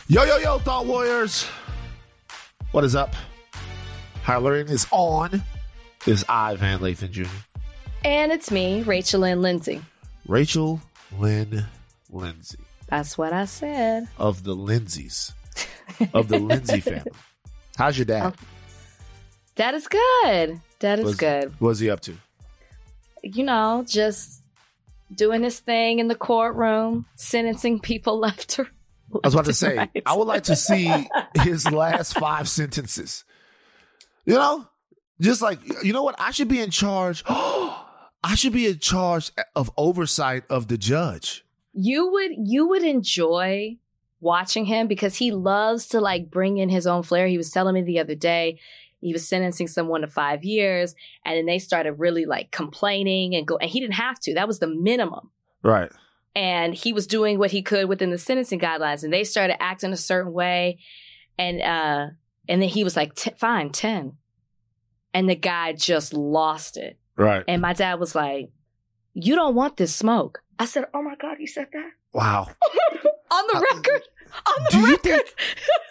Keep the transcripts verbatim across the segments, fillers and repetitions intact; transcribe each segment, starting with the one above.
Yo, yo, yo, Thought Warriors. What is up? Higher Learning is on. It's I, Van Lathan Junior And it's me, Rachel Lynn Lindsay. Rachel Lynn Lindsay. That's what I said. Of the Lindsays. Of the Lindsay family. How's your dad? Oh, dad is good. Dad is What's, good. What's he up to? You know, just doing his thing in the courtroom, sentencing people left to I was about to say, right. I would like to see his last five sentences. You know? Just like, you know what? I should be in charge. I should be in charge of oversight of the judge. You would you would enjoy watching him because he loves to like bring in his own flair. He was telling me the other day, he was sentencing someone to five years and then they started really like complaining and go, and he didn't have to. That was the minimum. Right. And he was doing what he could within the sentencing guidelines, and they started acting a certain way. And uh, and then he was like, fine, ten. And the guy just lost it. Right. And my dad was like, you don't want this smoke. I said, oh my God, you said that? Wow. On the record. On the do record. You think,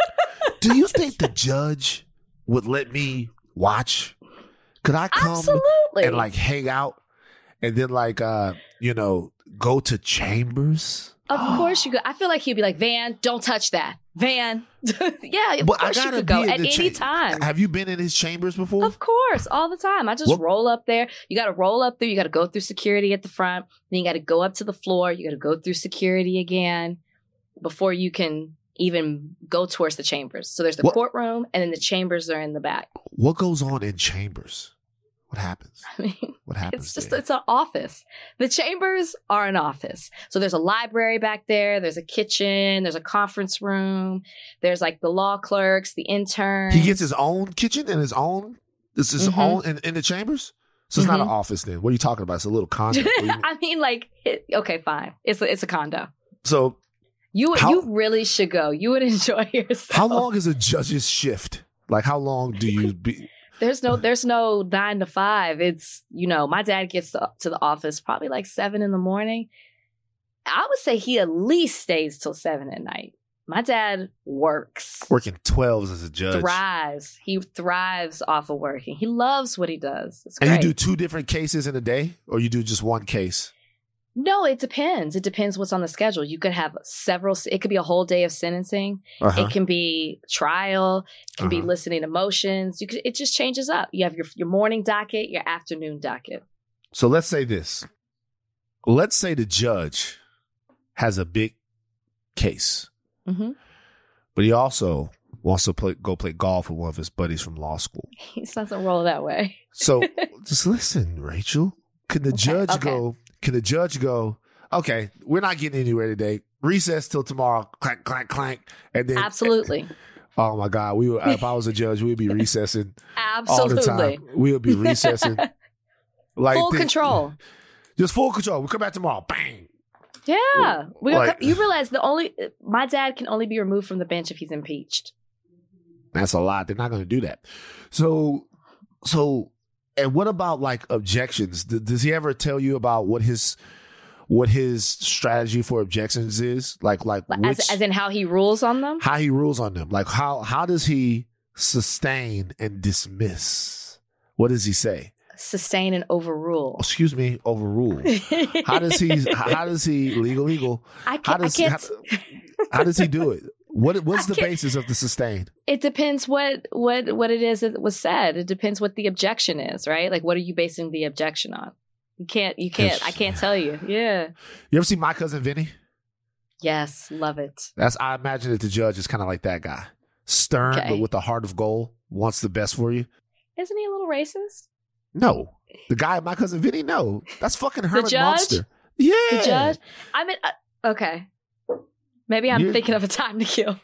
do you think the judge would let me watch? Could I come Absolutely. and like hang out and then like, uh, you know, go to chambers? Of course you could. I feel like he'd be like, Van, don't touch that. Van. Yeah, of But course I you gotta could go be in at the any cha- time. Have you been in his chambers before? Of course, all the time. I just What? roll up there. You got to roll up there. You got to go through security at the front. Then you got to go up to the floor. You got to go through security again before you can even go towards the chambers. So there's the What? courtroom, and then the chambers are in the back. What goes on in chambers? What happens? I mean, What happens? it's just there? it's an office. The chambers are an office. So there's a library back there. There's a kitchen. There's a conference room. There's like the law clerks, the interns. He gets his own kitchen and his own. This is his Mhm. own in, in the chambers. So it's not an Mhm. office then. What are you talking about? It's a little condo. What do you mean? I mean, like, it, okay, fine. It's a, it's a condo. So You How- you really should go. You would enjoy yourself. how long is a judge's shift? Like how long do you be? There's no there's no nine to five. It's, you know, my dad gets to, to the office probably like seven in the morning. I would say he at least stays till seven at night. My dad works, Working twelves as a judge. thrives. He thrives off of working. He loves what he does. It's And great. you do two different cases in a day, or you do just one case? No, it depends. It depends what's on the schedule. You could have several. It could be a whole day of sentencing. Uh-huh. It can be trial. It can be Uh-huh. listening to motions. You could, it just changes up. You have your your morning docket, your afternoon docket. So let's say this. Let's say the judge has a big case, Mm-hmm. but he also wants to play, go play golf with one of his buddies from law school. He doesn't roll that way. So just listen, Rachel. Can the judge okay. go? Can the judge go? Okay, we're not getting anywhere today. Recess till tomorrow. Clank, clank, clank, and then Absolutely. Oh my God, we would, if I was a judge, we'd be recessing all the Absolutely. time. We would be recessing like Full this. control. Just full control. We come back tomorrow. Bang. Yeah. We Like- you realize the only my dad can only be removed from the bench if he's impeached. That's a lot. They're not going to do that. So, so, and what about like objections? D- does he ever tell you about what his what his strategy for objections is? Like, like which, As as in how he rules on them? how he rules on them? Like, how how does he sustain and dismiss? What does he say? Sustain and overrule. Excuse me, overrule. How does he? How does he legal legal? I How can't, I does can't how, how does he do it? What what's I the can't- basis of the sustain? It depends what what what it is that was said. It depends what the objection is, right? Like, what are you basing the objection on? You can't. You can't. I can't tell you. Yeah. You ever see My Cousin Vinny? Yes. Love it. That's I imagine that the judge is kind of like that guy, stern Okay. but with a heart of gold, wants the best for you. Isn't he a little racist? No, the guy, My Cousin Vinny. No, that's fucking Herman judge? Monster. Yeah, The judge. I mean, uh, okay. Maybe I'm Yeah. thinking of A Time to Kill.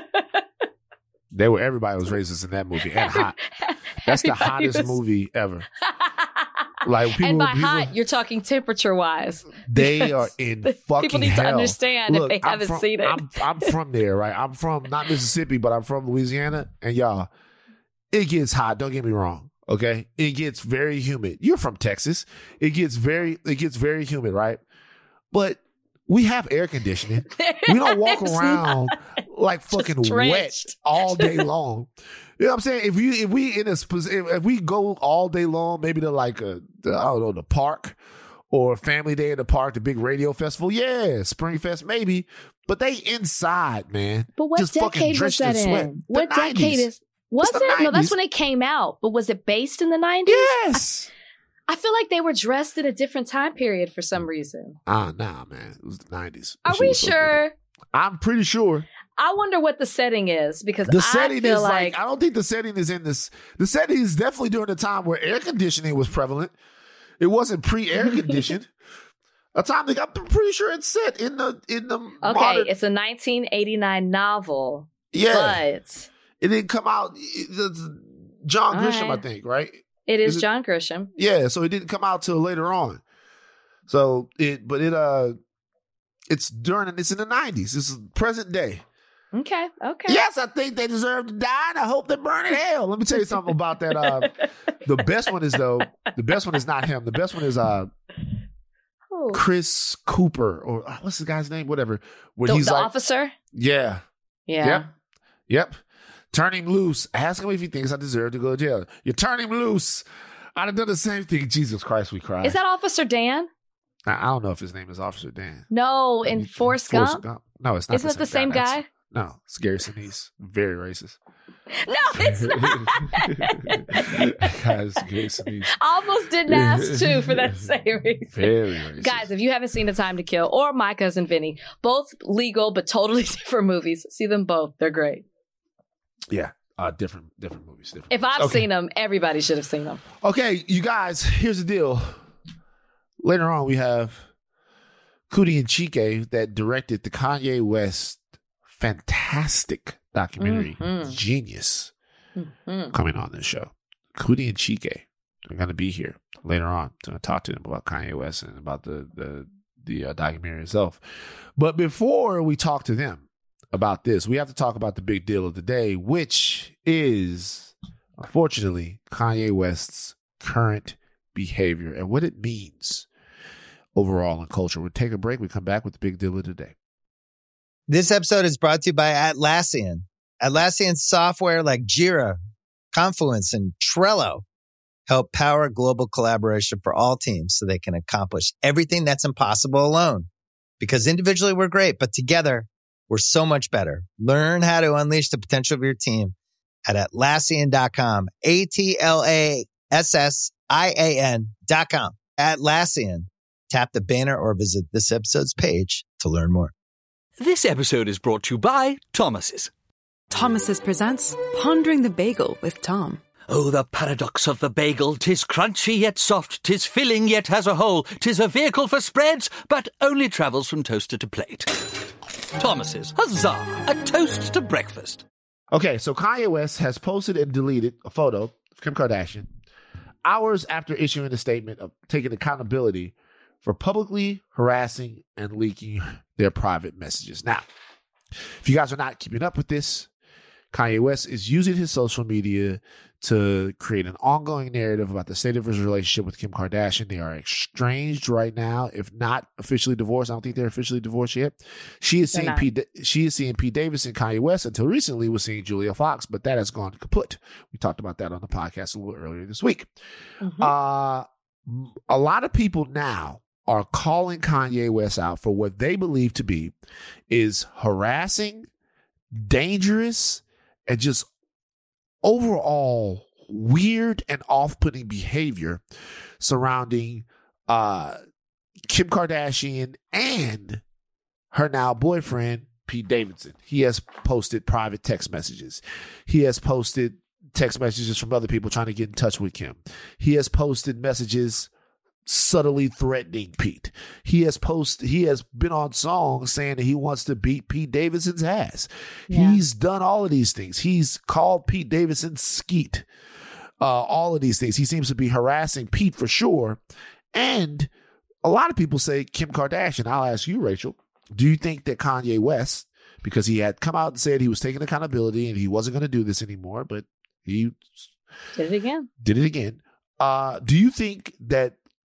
They were everybody was racist in that movie and hot. That's the Everybody hottest was- movie ever. Like people, and by people- hot, you're talking temperature wise. They are in fucking People need hell. to understand Look, if they I'm haven't from, seen it. I'm, I'm from there, right? I'm from not Mississippi, but I'm from Louisiana. And y'all, it gets hot. Don't get me wrong. Okay, it gets very humid. You're from Texas. It gets very, it gets very humid, right? But we have air conditioning. We don't walk There's around not. like fucking wet all day long. You know what I'm saying? If you if we in a if we go all day long, maybe to like a I don't know the park or family day in the park, the big radio festival, yeah, Spring Fest maybe, but they inside, man. But what just decade was that in? Sweat. What the decade nineties. is? Was It's the it? No, that's nineties. when it came out. But was it based in the nineties? Yes. I, I feel like they were dressed in a different time period for some reason. Ah, nah, man. It was the nineties. Are we sure? I'm pretty sure. I wonder what the setting is because The I setting feel is like, like, I don't think the setting is in this. The setting is definitely during the time where air conditioning was prevalent. It wasn't pre-air conditioned. A time that I'm pretty sure it's set in the in the okay, modern, it's a nineteen eighty-nine novel. yeah. But It didn't come out. It, it's John All Grisham, right. I think, right? it is, Is it- John Grisham. Yeah, so it didn't come out till later on. So it, but it, uh, it's during. It's in the nineties. This is present day. Okay, okay. Yes, I think they deserve to die, and I hope they burn in hell. Let me tell you something about that. Uh, the best one is though. The best one is not him. The best one is uh Who? Chris Cooper, or uh, what's the guy's name? Whatever. Where The, he's the like, officer? yeah, Yeah. yep, yep. Turn him loose. Ask him if he thinks I deserve to go to jail. You turn him loose. I'd have done the same thing. Jesus Christ, we cried. Is that Officer Dan? I I don't know if his name is Officer Dan. No, in Forrest Gump? No, it's not. Isn't it the same guy? That's- No, it's Gary Sinise. Very racist. No, it's not. Guys, Gary Sinise. I almost didn't ask too for that same reason. Very racist. Guys, if you haven't seen A Time to Kill or My Cousin Vinny, both legal but totally different movies, see them both. They're great. Yeah, uh, different, different movies. Different If movies. I've Okay. seen them, everybody should have seen them. Okay, you guys, here's the deal. Later on, we have Cootie and Chike that directed the Kanye West fantastic documentary, Mhm. Genius, Mhm. coming on this show. Cootie and Chike are going to be here later on. I'm going to talk to them about Kanye West and about the the, the uh, documentary itself. But before we talk to them about this, we have to talk about the big deal of the day, which is, unfortunately, Kanye West's current behavior and what it means overall in culture. We'll take a break. We come back with the big deal of the day. This episode is brought to you by Atlassian. Atlassian software like Jira, Confluence, and Trello help power global collaboration for all teams so they can accomplish everything that's impossible alone. Because individually we're great, but together we're so much better. Learn how to unleash the potential of your team at Atlassian dot com. A T L A S S I A N dot com. Atlassian. Tap the banner or visit this episode's page to learn more. This episode is brought to you by Thomas's. Thomas's presents Pondering the Bagel with Tom. Oh, the paradox of the bagel. 'Tis crunchy yet soft, 'tis filling yet has a hole. 'Tis a vehicle for spreads, but only travels from toaster to plate. Thomas's, huzzah, a toast to breakfast. Okay, so Kanye West has posted and deleted a photo of Kim Kardashian hours after issuing a statement of taking accountability for publicly harassing and leaking their private messages. Now, if you guys are not keeping up with this, Kanye West is using his social media to create an ongoing narrative about the state of his relationship with Kim Kardashian. They are estranged right now, if not officially divorced. I don't think they're officially divorced yet. She is They're seeing not. Pete, she is seeing Pete Davidson, Kanye West, until recently was seeing Julia Fox, but that has gone kaput. We talked about that on the podcast a little earlier this week. Mhm. Uh, a lot of people now are calling Kanye West out for what they believe to be is harassing, dangerous, and just overall weird and off-putting behavior surrounding uh, Kim Kardashian and her now boyfriend, Pete Davidson. He has posted private text messages. He has posted text messages from other people trying to get in touch with Kim. He has posted messages subtly threatening Pete. He has post he has been on songs saying that he wants to beat Pete Davidson's ass. Yeah. He's done all of these things. He's called Pete Davidson skeet. Uh, all of these things. He seems to be harassing Pete for sure. And a lot of people say Kim Kardashian. I'll ask you, Rachel, do you think that Kanye West, because he had come out and said he was taking accountability and he wasn't going to do this anymore, but he Did it again. did it again. Uh, do you think that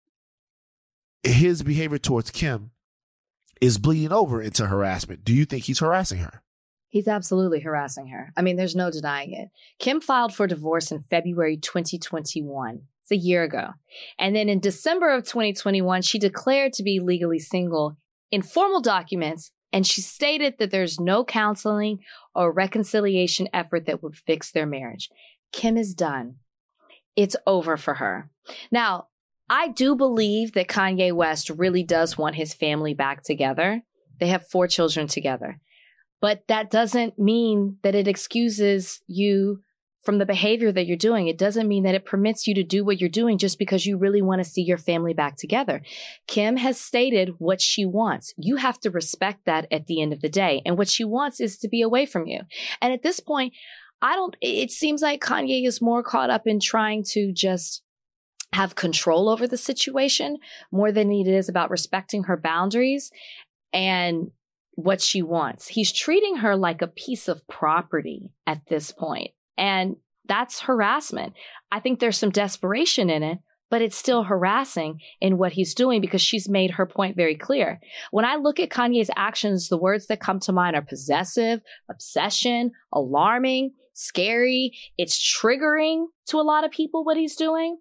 his behavior towards Kim is bleeding over into harassment? Do you think he's harassing her? He's absolutely harassing her. I mean, there's no denying it. Kim filed for divorce in February twenty twenty-one. It's a year ago. And then in December of twenty twenty-one, she declared to be legally single in formal documents, and she stated that there's no counseling or reconciliation effort that would fix their marriage. Kim is done. It's over for her. Now, I do believe that Kanye West really does want his family back together. They have four children together. But that doesn't mean that it excuses you from the behavior that you're doing. It doesn't mean that it permits you to do what you're doing just because you really want to see your family back together. Kim has stated what she wants. You have to respect that at the end of the day. And what she wants is to be away from you. And at this point, I don't, it seems like Kanye is more caught up in trying to just have control over the situation more than it is about respecting her boundaries and what she wants. He's treating her like a piece of property at this point. And that's harassment. I think there's some desperation in it, but it's still harassing in what he's doing because she's made her point very clear. When I look at Kanye's actions, the words that come to mind are possessive, obsession, alarming, scary. It's triggering to a lot of people what he's doing.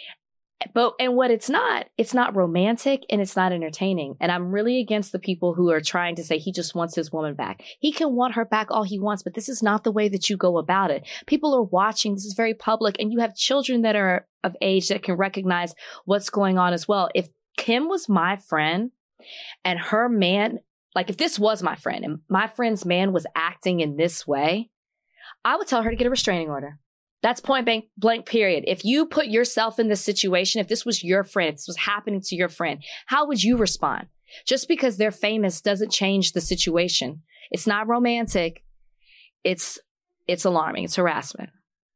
But, and what it's not, it's not romantic and it's not entertaining. And I'm really against the people who are trying to say he just wants his woman back. He can want her back all he wants, but this is not the way that you go about it. People are watching. This is very public, and you have children that are of age that can recognize what's going on as well. If Kim was my friend and her man, like if this was my friend and my friend's man was acting in this way, I would tell her to get a restraining order. That's point blank, blank period. If you put yourself in this situation, if this was your friend, if this was happening to your friend, how would you respond? Just because they're famous doesn't change the situation. It's not romantic. It's it's alarming. It's harassment.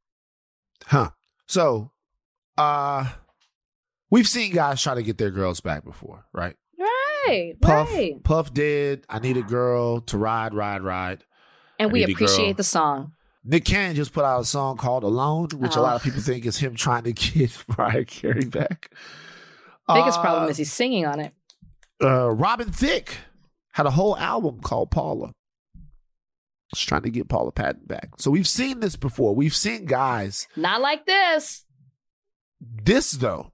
Huh. So, uh, we've seen guys try to get their girls back before, right? Right, Puff, right. Puff did. I Need a Girl to Ride, Ride, Ride. And I we Need a appreciate Girl. the song. Nick Cannon just put out a song called Alone, which Oh. a lot of people think is him trying to get Mariah Carey back. Biggest Uh, problem is he's singing on it. Uh, Robin Thicke had a whole album called Paula. Just trying to get Paula Patton back. So we've seen this before. We've seen guys. Not like this. This, though,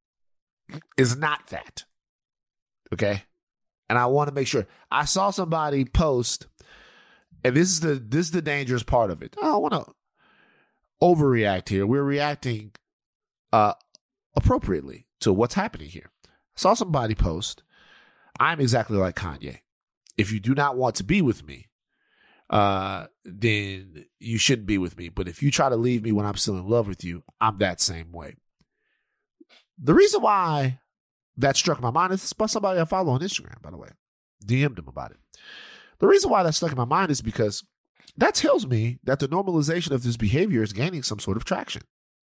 is not that. Okay? And I want to make sure. I saw somebody post, and this is the this is the dangerous part of it. I don't want to overreact here. We're reacting uh, appropriately to what's happening here. I saw somebody post, I'm exactly like Kanye. If you do not want to be with me, uh, then you shouldn't be with me. But if you try to leave me when I'm still in love with you, I'm that same way. The reason why that struck my mind is by somebody I follow on Instagram, by the way. D M'd him about it. The reason why that stuck in my mind is because that tells me that the normalization of this behavior is gaining some sort of traction.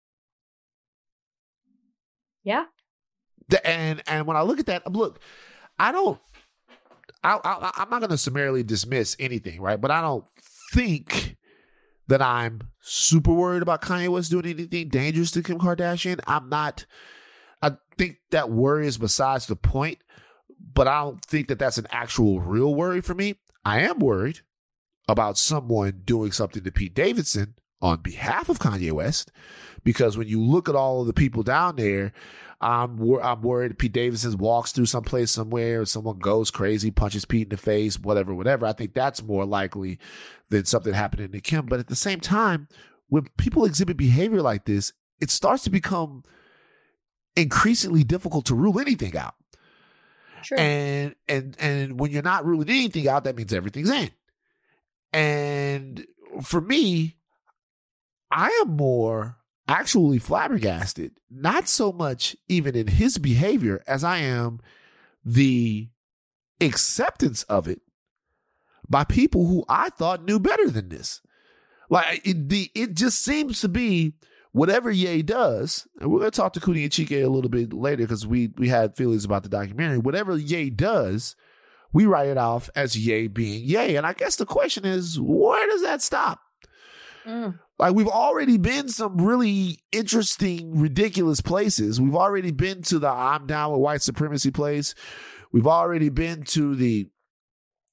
Yeah. The, and and when I look at that, look, I don't, I, I, I'm not going to summarily dismiss anything, right? But I don't think that I'm super worried about Kanye West doing anything dangerous to Kim Kardashian. I'm not. I think that worry is besides the point, but I don't think that that's an actual real worry for me. I am worried about someone doing something to Pete Davidson on behalf of Kanye West, because when you look at all of the people down there, I'm, wor- I'm worried Pete Davidson walks through someplace somewhere, or someone goes crazy, punches Pete in the face, whatever, whatever. I think that's more likely than something happening to Kim. But at the same time, when people exhibit behavior like this, it starts to become increasingly difficult to rule anything out. True. And and and when you're not ruling anything out, that means everything's in. And for me, I am more actually flabbergasted, not so much even in his behavior as I am the acceptance of it by people who I thought knew better than this. Like it, the it just seems to be whatever Ye does, and we're going to talk to Kuni and Chike a little bit later because we we had feelings about the documentary. Whatever Ye does, we write it off as Ye being Ye. And I guess the question is, where does that stop? Mm. Like, we've already been some really interesting, ridiculous places. We've already been to the I'm down with white supremacy place. We've already been to the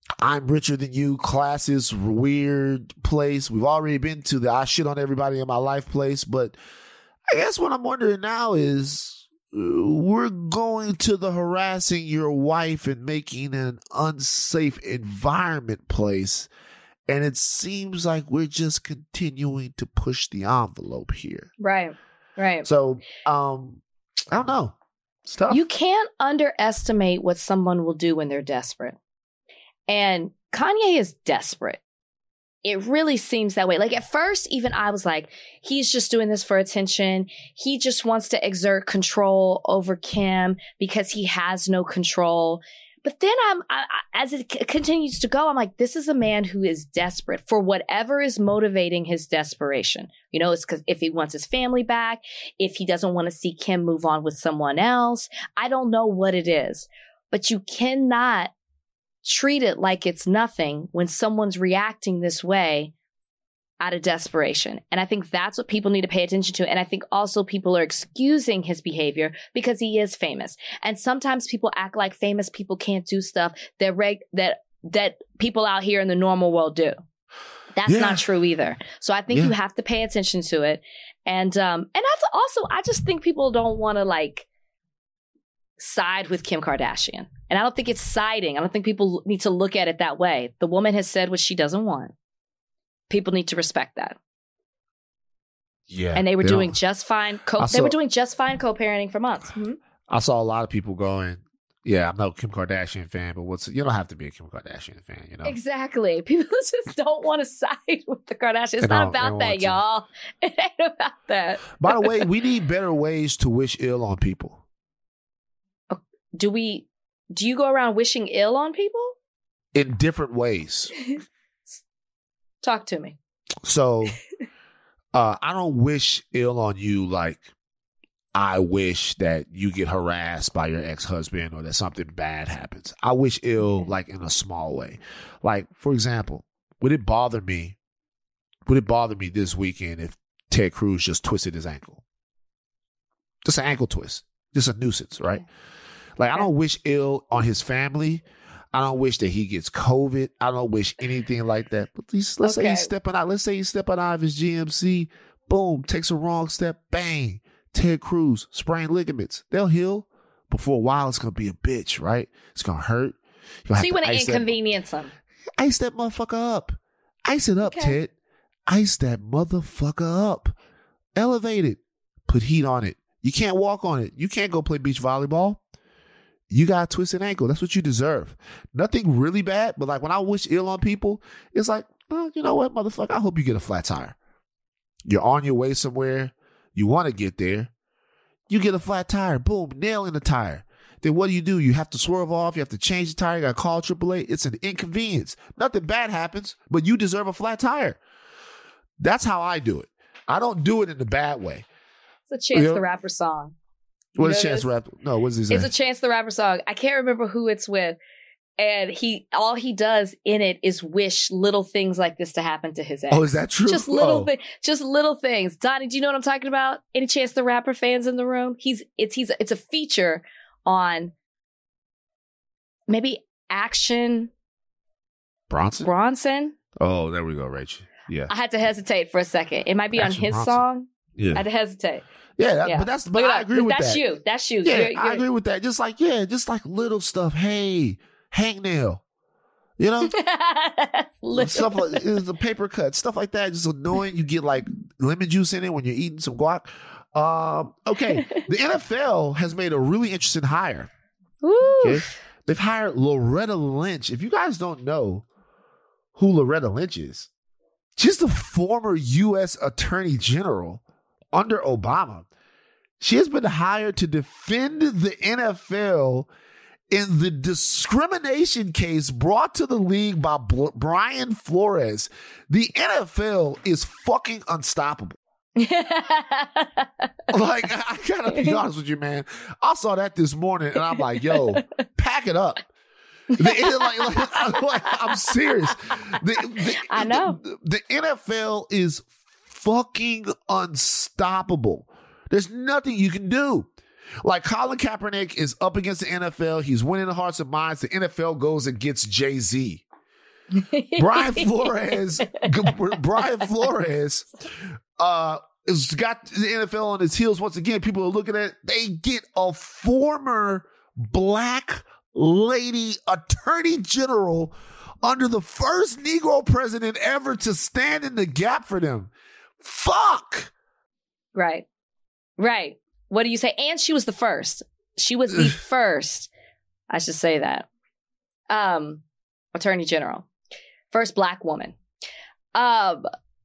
I'm richer than you, classist, weird place. We've already been to the I shit on everybody in my life place. But I guess what I'm wondering now is uh, we're going to the harassing your wife and making an unsafe environment place. And it seems like we're just continuing to push the envelope here. Right, right. So, um, I don't know. It's tough. You can't underestimate what someone will do when they're desperate. And Kanye is desperate. It really seems that way. Like at first, even I was like, he's just doing this for attention. He just wants to exert control over Kim because he has no control. But then I'm, I, I, as it c- continues to go, I'm like, this is a man who is desperate for whatever is motivating his desperation. You know, it's because if he wants his family back, if he doesn't want to see Kim move on with someone else, I don't know what it is. But you cannot treat it like it's nothing when someone's reacting this way out of desperation. And I think that's what people need to pay attention to. And I think also people are excusing his behavior because he is famous. And sometimes people act like famous people can't do stuff that reg- that that people out here in the normal world do. That's yeah. not true either. So I think yeah. you have to pay attention to it. And um and that's also, I just think people don't want to like side with Kim Kardashian. And I don't think it's siding. I don't think people need to look at it that way. The woman has said what she doesn't want. People need to respect that. Yeah. And they were they doing don't. just fine. Co- saw, they were doing just fine co-parenting for months. Mm-hmm. I saw a lot of people going, yeah, I'm no Kim Kardashian fan, but what's, you don't have to be a Kim Kardashian fan, you know? Exactly. People just don't want to side with the Kardashians. It's they not about that, y'all. It ain't about that. By the way, we need better ways to wish ill on people. Do we, do you go around wishing ill on people? In different ways. Talk to me. So, uh, I don't wish ill on you like I wish that you get harassed by your ex-husband or that something bad happens. I wish ill like in a small way. Like, for example, would it bother me, would it bother me this weekend if Ted Cruz just twisted his ankle? Just an ankle twist. Just a nuisance, right? Like, I don't wish ill on his family. I don't wish that he gets COVID. I don't wish anything like that. But let's, let's okay. say he's stepping out. Let's say he's stepping out of his G M C. Boom, takes a wrong step. Bang. Ted Cruz, sprained ligaments. They'll heal. But for a while, it's going to be a bitch, right? It's going to hurt. So you want to inconvenience him. Ice that motherfucker up. Ice it up, okay. Ted. Ice that motherfucker up. Elevate it. Put heat on it. You can't walk on it. You can't go play beach volleyball. You got a twisted ankle. That's what you deserve. Nothing really bad, but like when I wish ill on people, it's like, oh, you know what, motherfucker? I hope you get a flat tire. You're on your way somewhere. You want to get there. You get a flat tire. Boom, nail in the tire. Then what do you do? You have to swerve off. You have to change the tire. You got to call triple A. It's an inconvenience. Nothing bad happens, but you deserve a flat tire. That's how I do it. I don't do it in the bad way. It's a Chance you know? the Rapper song. What is Chance the Rapper? No, what is his name? It's a Chance the Rapper song. I can't remember who it's with. And he, all he does in it is wish little things like this to happen to his ex. Oh, is that true? Just little oh. things. Just little things. Donnie, do you know what I'm talking about? Any Chance the Rapper fans in the room? He's, it's, he's, it's a feature on maybe Action Bronson. Bronson. Oh, there we go, Rachel. Yeah. I had to hesitate for a second. It might be Action on his Bronson. song. Yeah. I had to hesitate. Yeah, that, yeah, but that's but I agree with that's that. That's you. That's you. Yeah, you're, you're, I agree with that. Just like yeah, just like little stuff. Hey, hangnail, you know, stuff like it's a paper cut, stuff like that. Just annoying. You get like lemon juice in it when you're eating some guac. Um, okay, the N F L has made a really interesting hire. Okay, they've hired Loretta Lynch. If you guys don't know who Loretta Lynch is, she's the former U S Attorney General under Obama. She has been hired to defend the N F L in the discrimination case brought to the league by B- Brian Flores. The N F L is fucking unstoppable. Like, I gotta be honest with you, man. I saw that this morning and I'm like, yo, pack it up. The, like, like, I'm, like, I'm serious. The, the, I know. The, the N F L is fucking unstoppable. There's nothing you can do. Like Colin Kaepernick is up against the N F L. He's winning the hearts and minds. The N F L goes and gets Jay-Z. Brian Flores, Brian Flores, uh, has got the N F L on its heels once again. People are looking at it. They get a former black lady attorney general under the first Negro president ever to stand in the gap for them. Fuck. Right. Right. What do you say? And she was the first. She was the first. I should say that. Um, attorney general. First black woman. Um,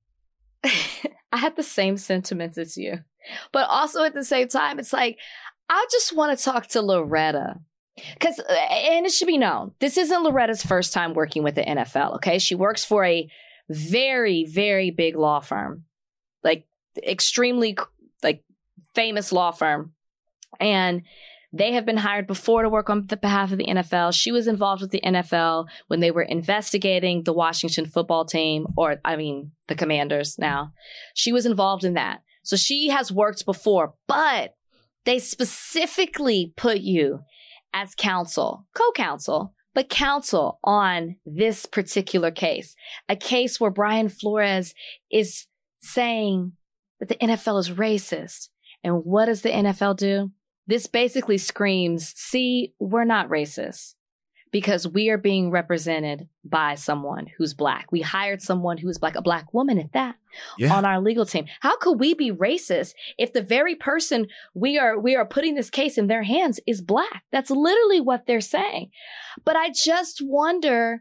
I had the same sentiments as you. But also at the same time, it's like, I just want to talk to Loretta. Because, and it should be known, this isn't Loretta's first time working with the N F L, okay? She works for a very, very big law firm. Like, extremely, like, famous law firm. And they have been hired before to work on the behalf of the N F L. She was involved with the N F L when they were investigating the Washington football team, or I mean, the Commanders now. She was involved in that. So she has worked before, but they specifically put you as counsel, co-counsel, but counsel on this particular case. A case where Brian Flores is saying that the N F L is racist. And what does the N F L do? This basically screams, see, we're not racist because we are being represented by someone who's black. We hired someone who is black, a black woman at that, yeah, on our legal team. How could we be racist if the very person we are we are putting this case in their hands is black? That's literally what they're saying. But I just wonder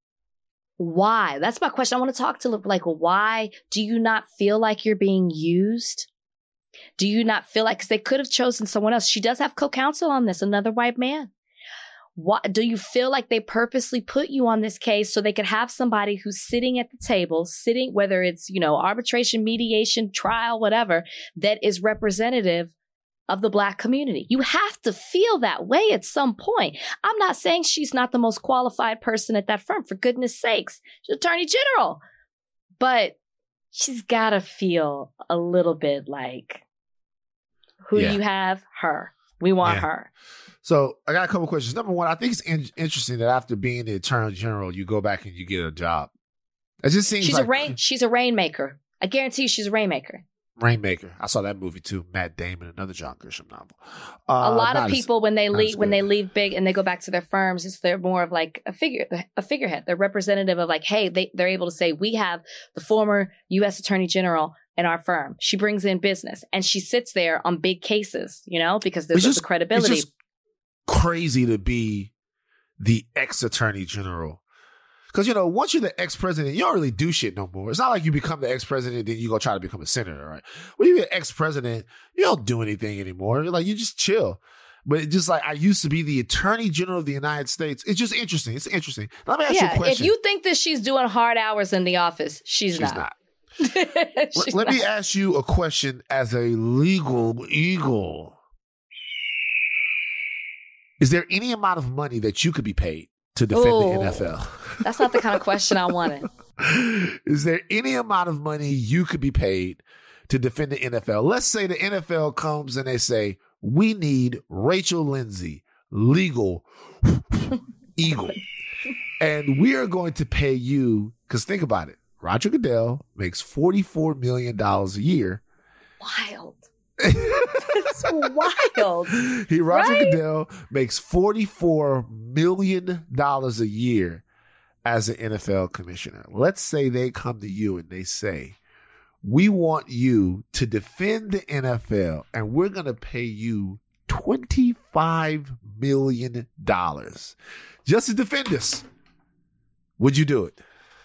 why. That's my question. I want to talk to, like, why do you not feel like you're being used? Do you not feel like, because they could have chosen someone else. She does have co-counsel on this, another white man. What, do you feel like they purposely put you on this case so they could have somebody who's sitting at the table, sitting, whether it's, you know, arbitration, mediation, trial, whatever, that is representative of the black community? You have to feel that way at some point. I'm not saying she's not the most qualified person at that firm, for goodness sakes. She's attorney general. But she's got to feel a little bit like, who yeah. do you have? Her. We want yeah. her. So I got a couple questions. Number one, I think it's in- interesting that after being the attorney general, you go back and you get a job. It just seems she's like a rain. She's a rainmaker. I guarantee you, she's a rainmaker. Rainmaker. I saw that movie too. Matt Damon, another John Grisham novel. Uh, a lot of people as, when they leave when they leave big and they go back to their firms, it's they're more of like a figure a figurehead. They're representative of like, hey, they they're able to say we have the former U S Attorney General in our firm. She brings in business and she sits there on big cases, you know, because there's just the credibility. It's just crazy to be the ex-attorney general. Because, you know, once you're the ex-president, you don't really do shit no more. It's not like you become the ex-president, then you go try to become a senator, right? When you're the ex-president, you don't do anything anymore. You're like, you just chill. But it's just like, I used to be the attorney general of the United States. It's just interesting. It's interesting. Let me ask yeah, you a question. If you think that she's doing hard hours in the office, she's, she's not. not. she's Let not. me ask you a question as a legal eagle. Is there any amount of money that you could be paid to defend Ooh, the N F L? That's not the kind of question I wanted. Is there any amount of money you could be paid to defend the N F L? Let's say the N F L comes and they say, we need Rachel Lindsay, legal eagle. And we are going to pay you, because think about it. Roger Goodell makes forty-four million dollars a year. Wild. It's wild. He Roger right? Goodell makes forty-four million dollars a year as an N F L commissioner. Let's say they come to you and they say, we want you to defend the N F L and we're going to pay you twenty-five million dollars just to defend us. Would you do it?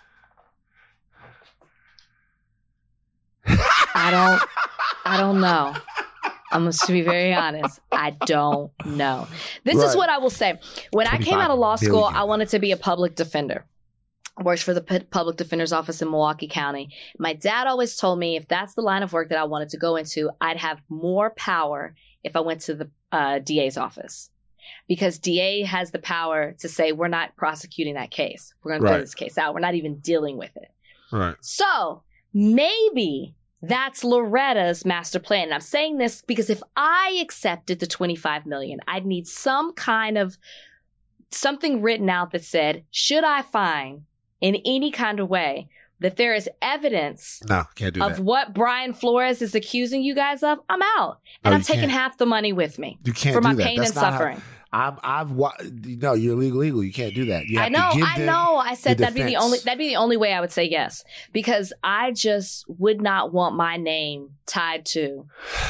I don't I don't know. I'm going to be very honest. I don't know. This right. is what I will say. When I came out of law school, billion. I wanted to be a public defender. I worked for the P- public defender's office in Milwaukee County. My dad always told me if that's the line of work that I wanted to go into, I'd have more power if I went to the uh, D A's office. Because D A has the power to say, we're not prosecuting that case. We're going right. to throw this case out. We're not even dealing with it. Right. So maybe that's Loretta's master plan. And I'm saying this because if I accepted the twenty-five million dollars, I'd need some kind of something written out that said, should I find in any kind of way that there is evidence No, can't do of that. what Brian Flores is accusing you guys of, I'm out. And No, I'm you taking can't. half the money with me You can't for my do that. pain That's and not how- suffering. I'm, I've, wa- no, you're illegal, legal. You can't do that. You have I know, to give I them know. I said the that'd be the defense. only that'd be the only way I would say yes, because I just would not want my name tied to.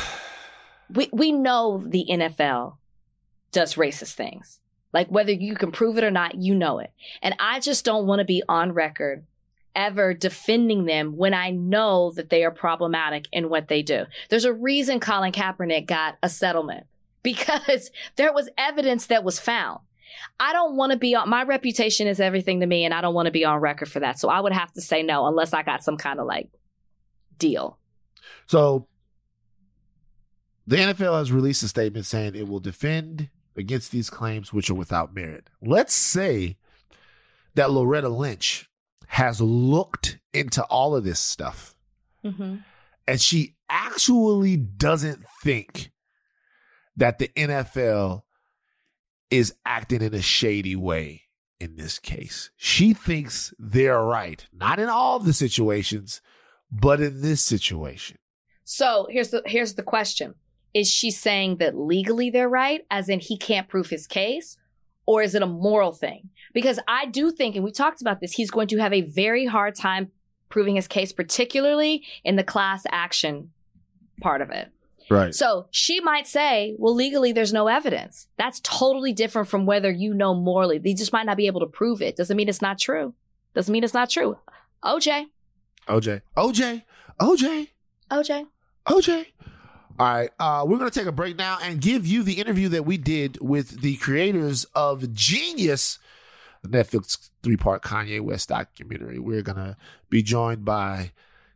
We we know the N F L does racist things. Like whether you can prove it or not, you know it. And I just don't want to be on record ever defending them when I know that they are problematic in what they do. There's a reason Colin Kaepernick got a settlement, because there was evidence that was found. I don't want to be on, my reputation is everything to me, and I don't want to be on record for that. So I would have to say no unless I got some kind of like deal. So the N F L has released a statement saying it will defend against these claims which are without merit. Let's say that Loretta Lynch has looked into all of this stuff Mm-hmm. and she actually doesn't think that the N F L is acting in a shady way in this case. She thinks they're right, not in all of the situations, but in this situation. So here's the here's the question. Is she saying that legally they're right, as in he can't prove his case? Or is it a moral thing? Because I do think, and we talked about this, he's going to have a very hard time proving his case, particularly in the class action part of it. Right. So she might say, well, legally, there's no evidence. That's totally different from whether you know morally. They just might not be able to prove it. Doesn't mean it's not true. Doesn't mean it's not true. O J. O J. O J. O J. O J. O J. All right. Uh, we're going to take a break now and give you the interview that we did with the creators of Genius, the Netflix three-part Kanye West documentary. We're going to be joined by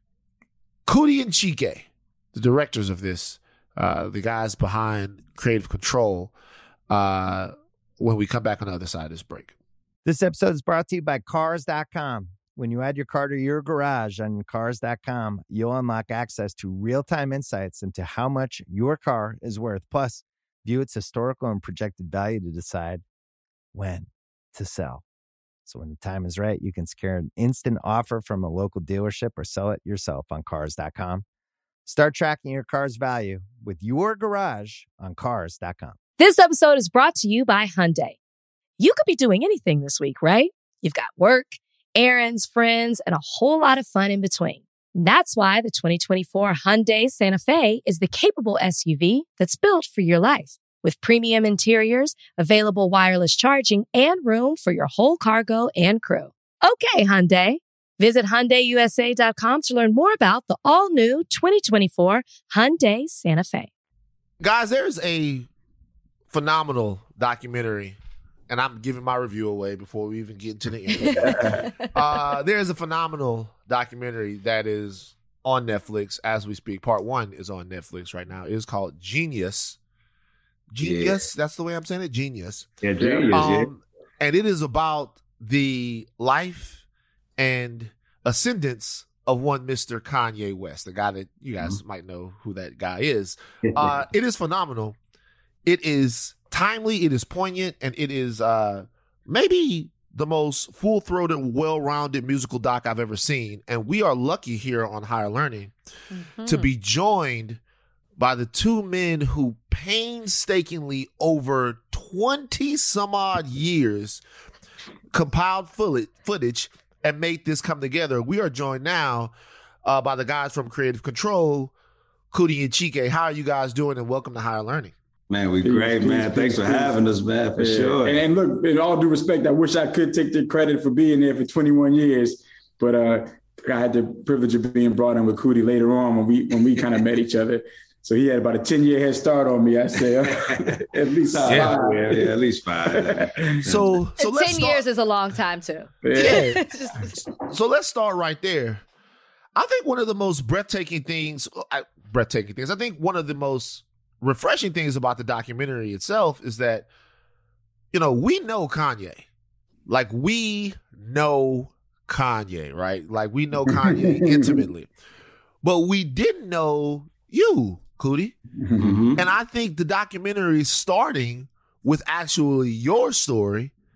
Coodie and Chike, the directors of this, uh, the guys behind Creative Control, uh, when we come back on the other side of this break. This episode is brought to you by Cars dot com. When you add your car to your garage on Cars dot com, you'll unlock access to real-time insights into how much your car is worth. Plus, view its historical and projected value to decide when to sell. So when the time is right, you can secure an instant offer from a local dealership or sell it yourself on Cars dot com. Start tracking your car's value with your garage on Cars dot com. This episode is brought to you by Hyundai. You could be doing anything this week, right? You've got work, errands, friends, and a whole lot of fun in between. That's why the twenty twenty-four Hyundai Santa Fe is the capable S U V that's built for your life. With premium interiors, available wireless charging, and room for your whole cargo and crew. Okay, Hyundai. Visit Hyundai U S A dot com to learn more about the all-new twenty twenty-four Hyundai Santa Fe. Guys, there's a phenomenal documentary, and I'm giving my review away before we even get into the interview. uh, there's a phenomenal documentary that is on Netflix as we speak. Part one is on Netflix right now. It is called Genius. Genius, yeah. That's the way I'm saying it. Genius. Yeah, genius. Um, yeah. And it is about the life and ascendance of one Mister Kanye West, the guy that you guys mm-hmm. might know who that guy is. Uh, it is phenomenal. It is timely, it is poignant, and it is uh, maybe the most full-throated, well-rounded musical doc I've ever seen. And we are lucky here on Higher Learning mm-hmm. to be joined by the two men who painstakingly over twenty some odd years compiled footage and made this come together. We are joined now uh, by the guys from Creative Control, Coodie and Chike. How are you guys doing? And welcome to Higher Learning. Man, we great, peace, man. Peace, Thanks peace, for peace. having us, man, for yeah. sure. And, and look, in all due respect, I wish I could take the credit for being there for twenty-one years, but uh, I had the privilege of being brought in with Coodie later on when we when we kind of met each other. So he had about a ten-year head start on me, I say. At least five. Yeah, yeah, yeah, at least five. so, so let's ten start. years is a long time, too. Yeah. So let's start right there. I think one of the most breathtaking things, uh, breathtaking things, I think one of the most refreshing things about the documentary itself is that, you know, we know Kanye. Like, we know Kanye, right? Like, we know Kanye intimately. But we didn't know you, Coodie. Mm-hmm. And I think the documentary is starting with actually your story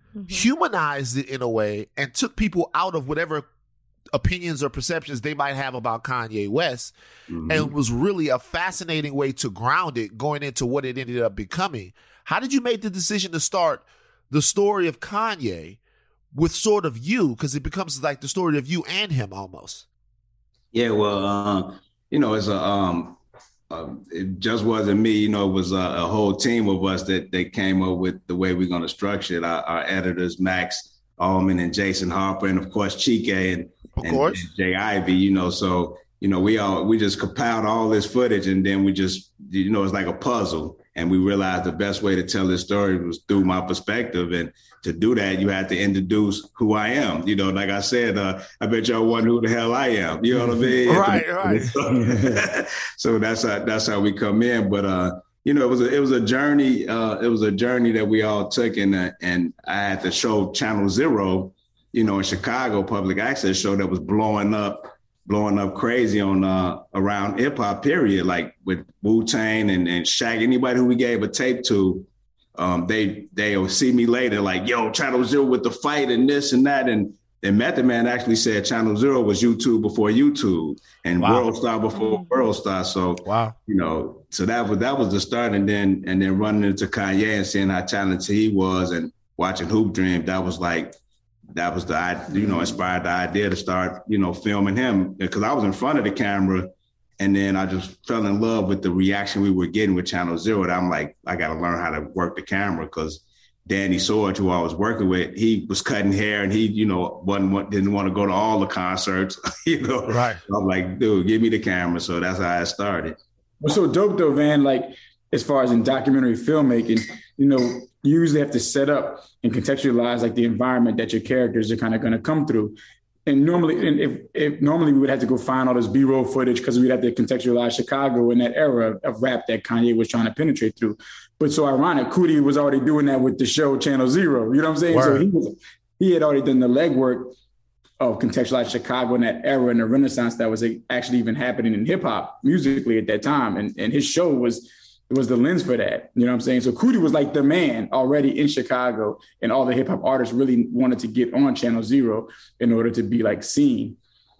mm-hmm. humanized it in a way and took people out of whatever opinions or perceptions they might have about Kanye West, mm-hmm. and was really a fascinating way to ground it going into what it ended up becoming. How did you make the decision to start the story of Kanye with sort of you? Because it becomes like the story of you and him almost. Yeah, well, uh, you know, it's a, um, uh, it just wasn't me. You know, it was a, a whole team of us that, that came up with the way we're going to structure it. Our, our editors, Max Allman and Jason Harper, and of course, Chike and Of course. And Jay Ivy, you know, so, you know, we all, we just compiled all this footage, and then we just, you know, it's like a puzzle. And we realized the best way to tell this story was through my perspective. And to do that, you had to introduce who I am. You know, like I said, uh, I bet y'all wonder who the hell I am. You know what I mean? Right, right. So, so that's how, that's how we come in. But, uh, you know, it was a, it was a journey. Uh, it was a journey that we all took. And, uh, and I had to show Channel Zero, you know, in Chicago, public access show that was blowing up, blowing up crazy on uh, around hip hop period, like with Wu-Tang and, and Shaq, anybody who we gave a tape to, um, they, they'll see me later like, yo, Channel Zero with the fight and this and that. And, and Method Man actually said Channel Zero was YouTube before YouTube and wow. World Star before World Star. So, wow. you know, so that was, that was the start. And then, and then running into Kanye and seeing how talented he was and watching Hoop Dream, that was like, that was the, you know, inspired the idea to start, you know, filming him, because I was in front of the camera, and then I just fell in love with the reaction we were getting with Channel Zero. That I'm like, I got to learn how to work the camera, because Danny Sorge, who I was working with, he was cutting hair, and he, you know, wasn't didn't want to go to all the concerts, you know. Right. So I'm like, dude, give me the camera. So that's how I started. What's so dope though, Van, like as far as in documentary filmmaking, you know, you usually have to set up and contextualize like the environment that your characters are kind of going to come through. And normally, and if, if normally we would have to go find all this B-roll footage because we'd have to contextualize Chicago in that era of rap that Kanye was trying to penetrate through. But so ironic, Coodie was already doing that with the show Channel Zero. You know what I'm saying? Word. So he was, he had already done the legwork of contextualized Chicago in that era and the renaissance that was actually even happening in hip hop musically at that time. And, and his show was, was the lens for that. You know what I'm saying? So Coodie was like the man already in Chicago, and all the hip hop artists really wanted to get on Channel Zero in order to be like seen.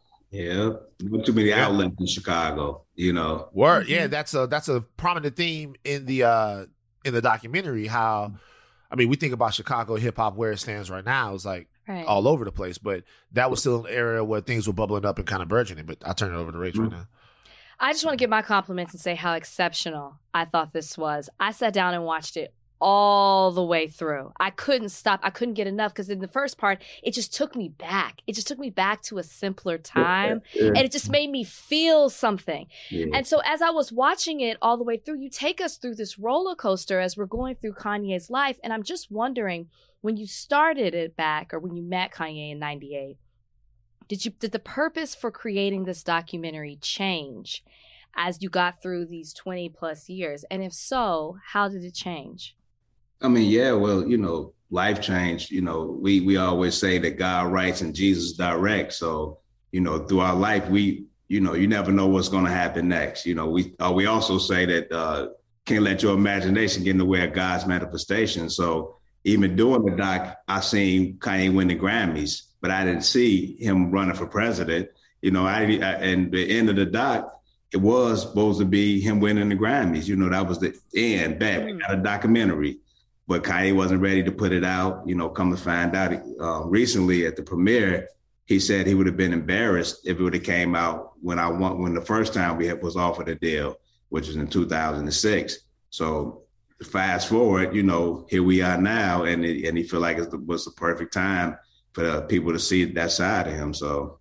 Yeah. Too many outlets in Chicago, you know. Word. Yeah. That's a, that's a prominent theme in the, uh, in the documentary. How, I mean, we think about Chicago hip hop where it stands right now. It's like, right. all over the place, but that was still an area where things were bubbling up and kind of burgeoning. But I'll turn it over to Rach mm-hmm. right now. I just want to give my compliments and say how exceptional I thought this was. I sat down and watched it all the way through. I couldn't stop. I couldn't get enough, because in the first part, it just took me back. It just took me back to a simpler time, yeah, yeah. and it just made me feel something. Yeah. And so as I was watching it all the way through, you take us through this roller coaster as we're going through Kanye's life. And I'm just wondering, when you started it back, or when you met Kanye in ninety-eight, Did you did the purpose for creating this documentary change as you got through these twenty plus years? And if so, how did it change? I mean, yeah, well, you know, life changed. You know, we we always say that God writes and Jesus directs. So, you know, through our life, we, you know, you never know what's going to happen next. You know, we uh, we also say that uh, can't let your imagination get in the way of God's manifestation. So even doing the doc, I seen Kanye win the Grammys, but I didn't see him running for president. You know, I, I and the end of the doc, it was supposed to be him winning the Grammys. You know, that was the end. Bad, we got a documentary, but Kanye wasn't ready to put it out. You know, come to find out uh, recently at the premiere, he said he would have been embarrassed if it would have came out when I won, when the first time we had, was offered a deal, which was in two thousand six. So fast forward, you know, here we are now, and it, and he feel like it was the perfect time for the people to see that side of him. So,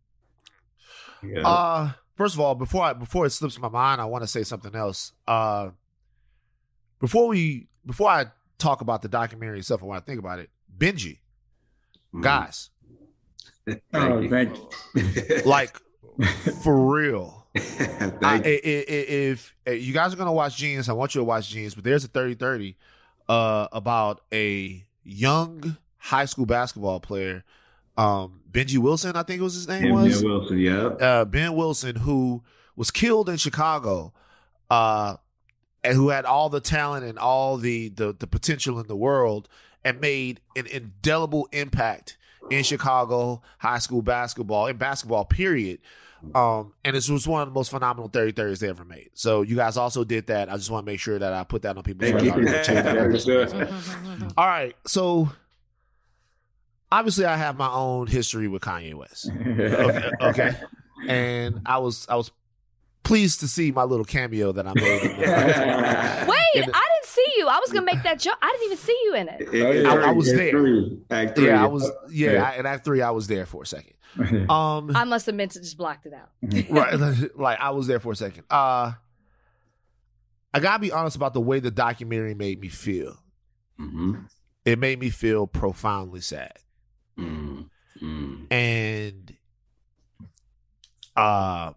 yeah. Uh, first of all, before I before it slips my mind, I want to say something else. Uh, before we before I talk about the documentary itself, I want to think about it. Benji, mm. guys, oh, thank you. Like for real. I, if, if you guys are gonna watch Genius, I want you to watch Genius. But there's a thirty thirty uh, about a young high school basketball player, um, Benji Wilson, I think it was his name. Yeah, was Ben Wilson, yeah, uh, Ben Wilson, who was killed in Chicago, uh, and who had all the talent and all the, the the potential in the world, and made an indelible impact in Chicago high school basketball, in basketball, period. Um, and this was one of the most phenomenal thirty thirties they ever made. So you guys also did that. I just want to make sure that I put that on people's radar. All right. So obviously I have my own history with Kanye West. Okay. okay. And I was I was pleased to see my little cameo that I made. In the, Wait, in the, I didn't see you. I was gonna make that joke. I didn't even see you in it. I, I was Act there. Three. Act three. Yeah, I was. Yeah, yeah. I, in Act Three, I was there for a second. Um, I must have meant to just blocked it out. right, like I was there for a second. Uh, I gotta be honest about the way the documentary made me feel. Mm-hmm. It made me feel profoundly sad, mm-hmm. and uh,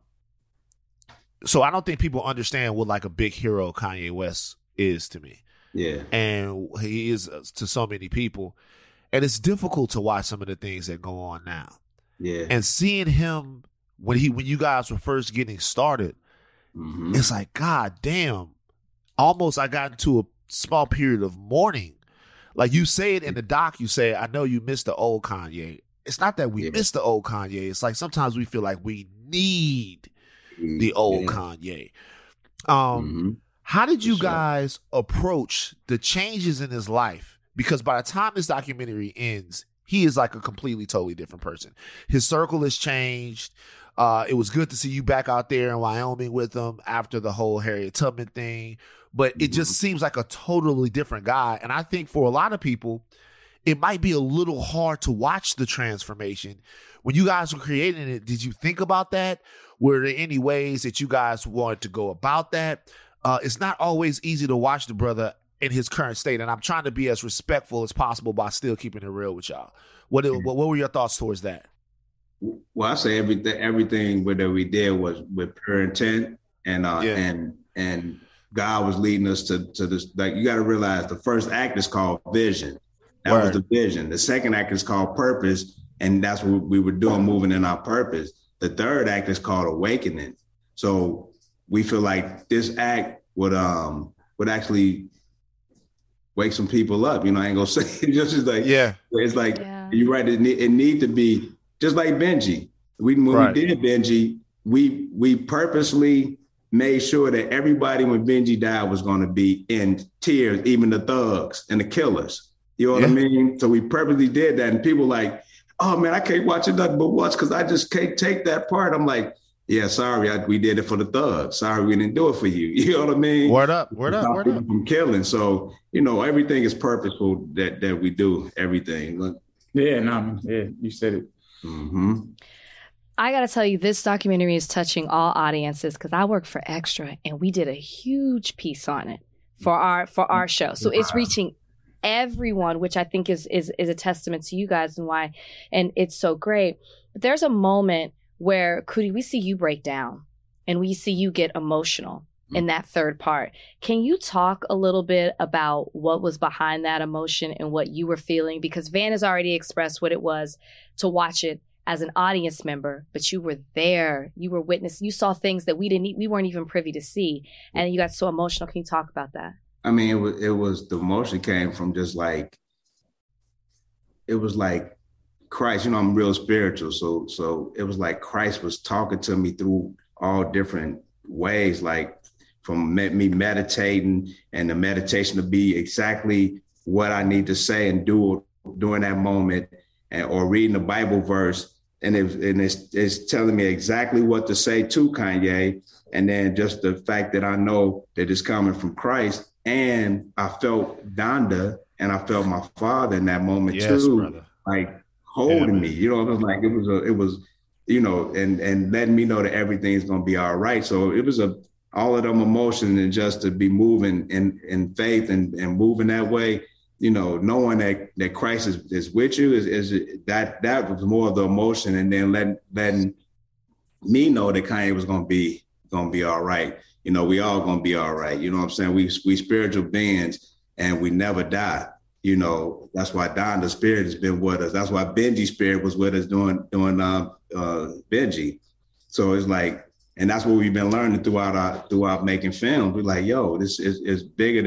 so I don't think people understand what like a big hero Kanye West is to me. Yeah, and he is to so many people, and it's difficult to watch some of the things that go on now. Yeah, and seeing him when he when you guys were first getting started, mm-hmm. it's like, God damn. Almost I got into a small period of mourning. Like you say it in the doc, you say, I know you miss the old Kanye. It's not that we yeah. miss the old Kanye. It's like sometimes we feel like we need the old yeah. Kanye. Um, mm-hmm. How did you For sure. guys approach the changes in his life? Because by the time this documentary ends, he is like a completely, totally different person. His circle has changed. Uh, it was good to see you back out there in Wyoming with him after the whole Harriet Tubman thing. But it just seems like a totally different guy. And I think for a lot of people, it might be a little hard to watch the transformation. When you guys were creating it, did you think about that? Were there any ways that you guys wanted to go about that? Uh, it's not always easy to watch the brother in his current state, and I'm trying to be as respectful as possible by still keeping it real with y'all. What what, what were your thoughts towards that? Well, I say everything everything that we did was with pure intent, and uh, Yeah. and and God was leading us to to this. Like you got to realize, the first act is called vision. That Word. was the vision. The second act is called purpose, and that's what we were doing, moving in our purpose. The third act is called awakening. So we feel like this act would um would actually wake some people up. You know, I ain't gonna say it, just as like Yeah. it's like Yeah. you're right. It need, it need to be just like Benji. We when Right. we did Benji, we we purposely made sure that everybody when Benji died was going to be in tears, even the thugs and the killers. You know what I Yeah. mean? So we purposely did that, and people like, oh man, I can't watch it nothing but watch because I just can't take that part. I'm like, yeah, sorry, I, we did it for the thugs. Sorry, we didn't do it for you. You know what I mean? Word up, word up, Stop word people up. from killing. So you know, everything is purposeful that that we do. Everything. Yeah, no, yeah, you said it. Mm-hmm. I got to tell you, this documentary is touching all audiences because I work for Extra and we did a huge piece on it for our for our show. So it's reaching everyone, which I think is is is a testament to you guys and why, and it's so great. But there's a moment where, Coodie, we see you break down and we see you get emotional in that third part. Can you talk a little bit about what was behind that emotion and what you were feeling? Because Van has already expressed what it was to watch it as an audience member, but you were there, you were witness, you saw things that we didn't, we weren't even privy to see, and you got so emotional. Can you talk about that? I mean, it was, it was the emotion came from just like, it was like Christ, you know, I'm real spiritual. So, so it was like Christ was talking to me through all different ways, like from me, me meditating and the meditation to be exactly what I need to say and do during that moment, and or reading the Bible verse. And, it, and it's, it's telling me exactly what to say to Kanye. And then just the fact that I know that it's coming from Christ. And I felt Donda and I felt my father in that moment Yes, too, brother. like holding Yeah, me, you know, it was like, it was, a, it was, you know, and, and letting me know that everything's going to be all right. So it was a, all of them emotions, and just to be moving in, in faith and, and moving that way, you know, knowing that, that Christ is, is with you is, is that, that was more of the emotion. And then letting, letting me know that Kanye was going to be, going to be all right. You know, we all going to be all right. You know what I'm saying? We, we spiritual beings and we never die. You know, that's why Donda's spirit has been with us. That's why Benji's spirit was with us doing, doing uh, uh, Benji. So it's like, and that's what we've been learning throughout our, throughout making films. We're like, yo, this is, is bigger than,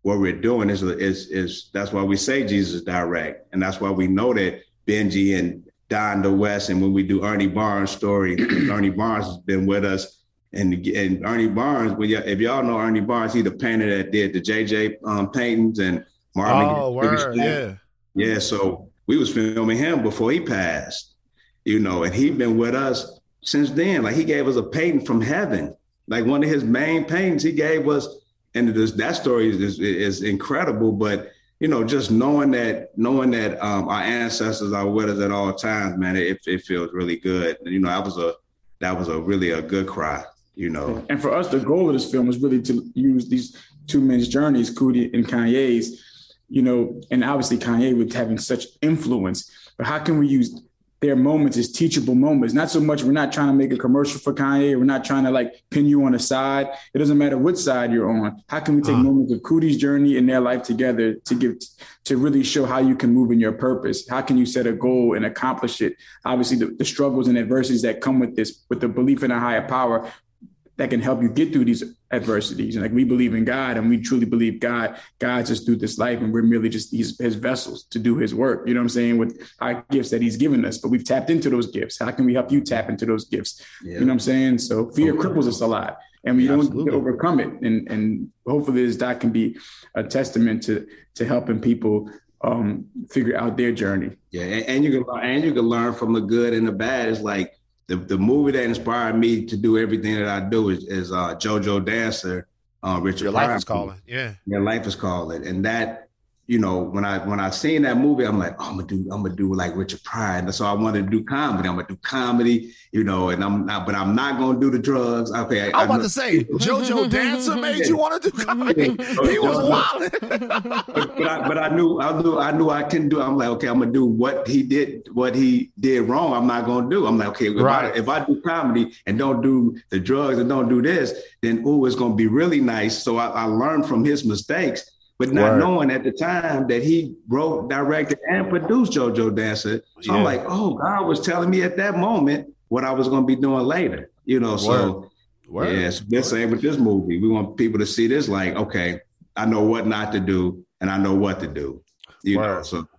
what we're doing is, is, is that's why we say Jesus direct. And that's why we know that Benji and Donda West, and when we do Ernie Barnes' story, Ernie Barnes has been with us. And, and Ernie Barnes, well, if y'all know Ernie Barnes, he's the painter that did the J J um, paintings and Marvin. Oh, word, yeah. Yeah, so we was filming him before he passed, you know, and he'd been with us since then. Like, he gave us a painting from heaven. Like, one of his main paintings he gave us, and this, that story is, is, is incredible. But, you know, just knowing that, knowing that um, our ancestors are with us at all times, man, it, it feels really good. And, you know, that was a, that was a really a good cry. You know, and for us, the goal of this film was really to use these two men's journeys, Coodie and Kanye's, you know, and obviously Kanye with having such influence. But how can we use their moments as teachable moments? Not so much, we're not trying to make a commercial for Kanye. We're not trying to like pin you on a side. It doesn't matter which side you're on. How can we take uh-huh. moments of Coodie's journey and their life together to give, to really show how you can move in your purpose? How can you set a goal and accomplish it? Obviously, the, the struggles and adversities that come with this, with the belief in a higher power that can help you get through these adversities. And like, we believe in God, and we truly believe God guides us through this life, and we're merely just these his vessels to do his work, you know what I'm saying, with our gifts that he's given us. But we've tapped into those gifts. How can we help you tap into those gifts? Yeah. You know what I'm saying? So fear okay. cripples us a lot, and we yeah, don't absolutely. overcome it. And and hopefully this doc can be a testament to to helping people um, figure out their journey. Yeah, and, and you can and you can learn from the good and the bad. It's like, The, the movie that inspired me to do everything that I do is, is uh, JoJo Dancer, uh, Richard Your Pryor. Life is Calling, yeah. Your Life is Calling. And that, you know, when I when I seen that movie, I'm like, oh, I'm gonna do I'm gonna do like Richard Pryor. And so I wanted to do comedy. I'm gonna do comedy, you know, and I'm not, but I'm not gonna do the drugs. Okay, I, I'm about I to say, JoJo Dancer made you want to do comedy. He was wild. but, but, I, but I knew I knew I knew I couldn't do. I'm like, okay, I'm gonna do what he did, what he did wrong. I'm not gonna do. I'm like, okay, if, right. I, if I do comedy and don't do the drugs and don't do this, then ooh, it's gonna be really nice. So I, I learned from his mistakes. But not Word. knowing at the time that he wrote, directed, and produced JoJo Dancer. So yeah. I'm like, oh, God was telling me at that moment what I was going to be doing later. You know, so Word. yeah, so the same with this movie. We want people to see this like, okay, I know what not to do, and I know what to do. You Word. know, so.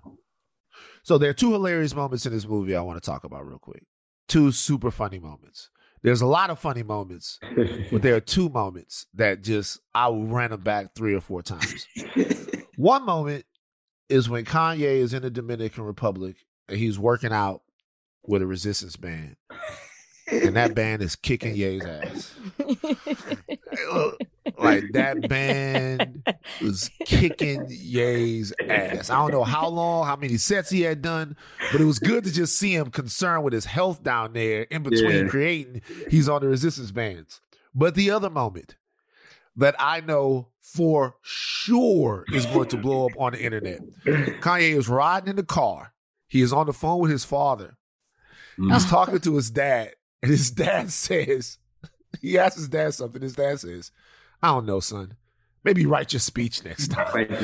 So there are two hilarious moments in this movie I want to talk about real quick. Two super funny moments. There's a lot of funny moments, but there are two moments that just, I ran them back three or four times. One moment is when Kanye is in the Dominican Republic and he's working out with a resistance band. And that band is kicking Ye's ass. Like, that band was kicking Ye's ass. I don't know how long, how many sets he had done, but it was good to just see him concerned with his health down there in between yeah. creating. He's on the resistance bands. But the other moment that I know for sure is going to blow up on the internet. Kanye is riding in the car. He is on the phone with his father. He's talking to his dad. And his dad says, he asks his dad something. His dad says, I don't know, son. Maybe write your speech next time. And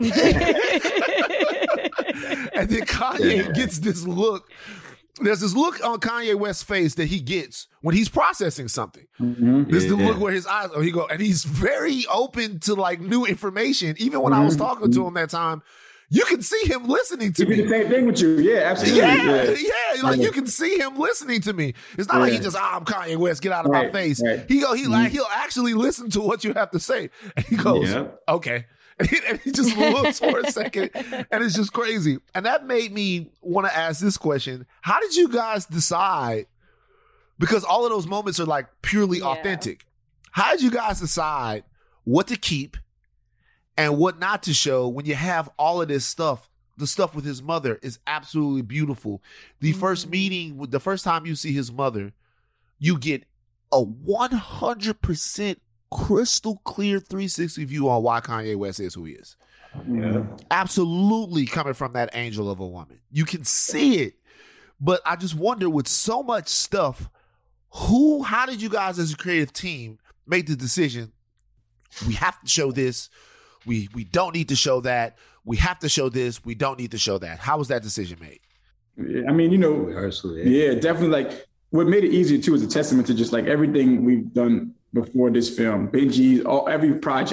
then Kanye yeah. gets this look. There's this look on Kanye West's face that he gets when he's processing something. Mm-hmm. There's yeah. the look where his eyes, oh, he go, and he's very open to like new information. Even when mm-hmm. I was talking to him that time, you can see him listening to he me. Did the same thing with you. Yeah, absolutely. Yeah, yeah. yeah. Like, you can see him listening to me. It's not yeah. like he just, ah, I'm Kanye West, get out of right, my face. Right. He go, he mm-hmm. like, he'll actually listen to what you have to say. And he goes, yeah. okay. And he, and he just looks for a second, and it's just crazy. And that made me want to ask this question. How did you guys decide? Because all of those moments are like purely yeah. authentic. How did you guys decide what to keep and what not to show when you have all of this stuff? The stuff with his mother is absolutely beautiful. The mm-hmm. first meeting, the first time you see his mother, you get a one hundred percent crystal clear three sixty view on why Kanye West is who he is. Yeah. Absolutely coming from that angel of a woman. You can see it. But I just wonder, with so much stuff, who, how did you guys as a creative team make the decision? We have to show this. We we don't need to show that. We have to show this. We don't need to show that. How was that decision made? Yeah, I mean, you know, yeah, definitely. Like, what made it easier too is a testament to just like everything we've done before this film, Benji, all every project.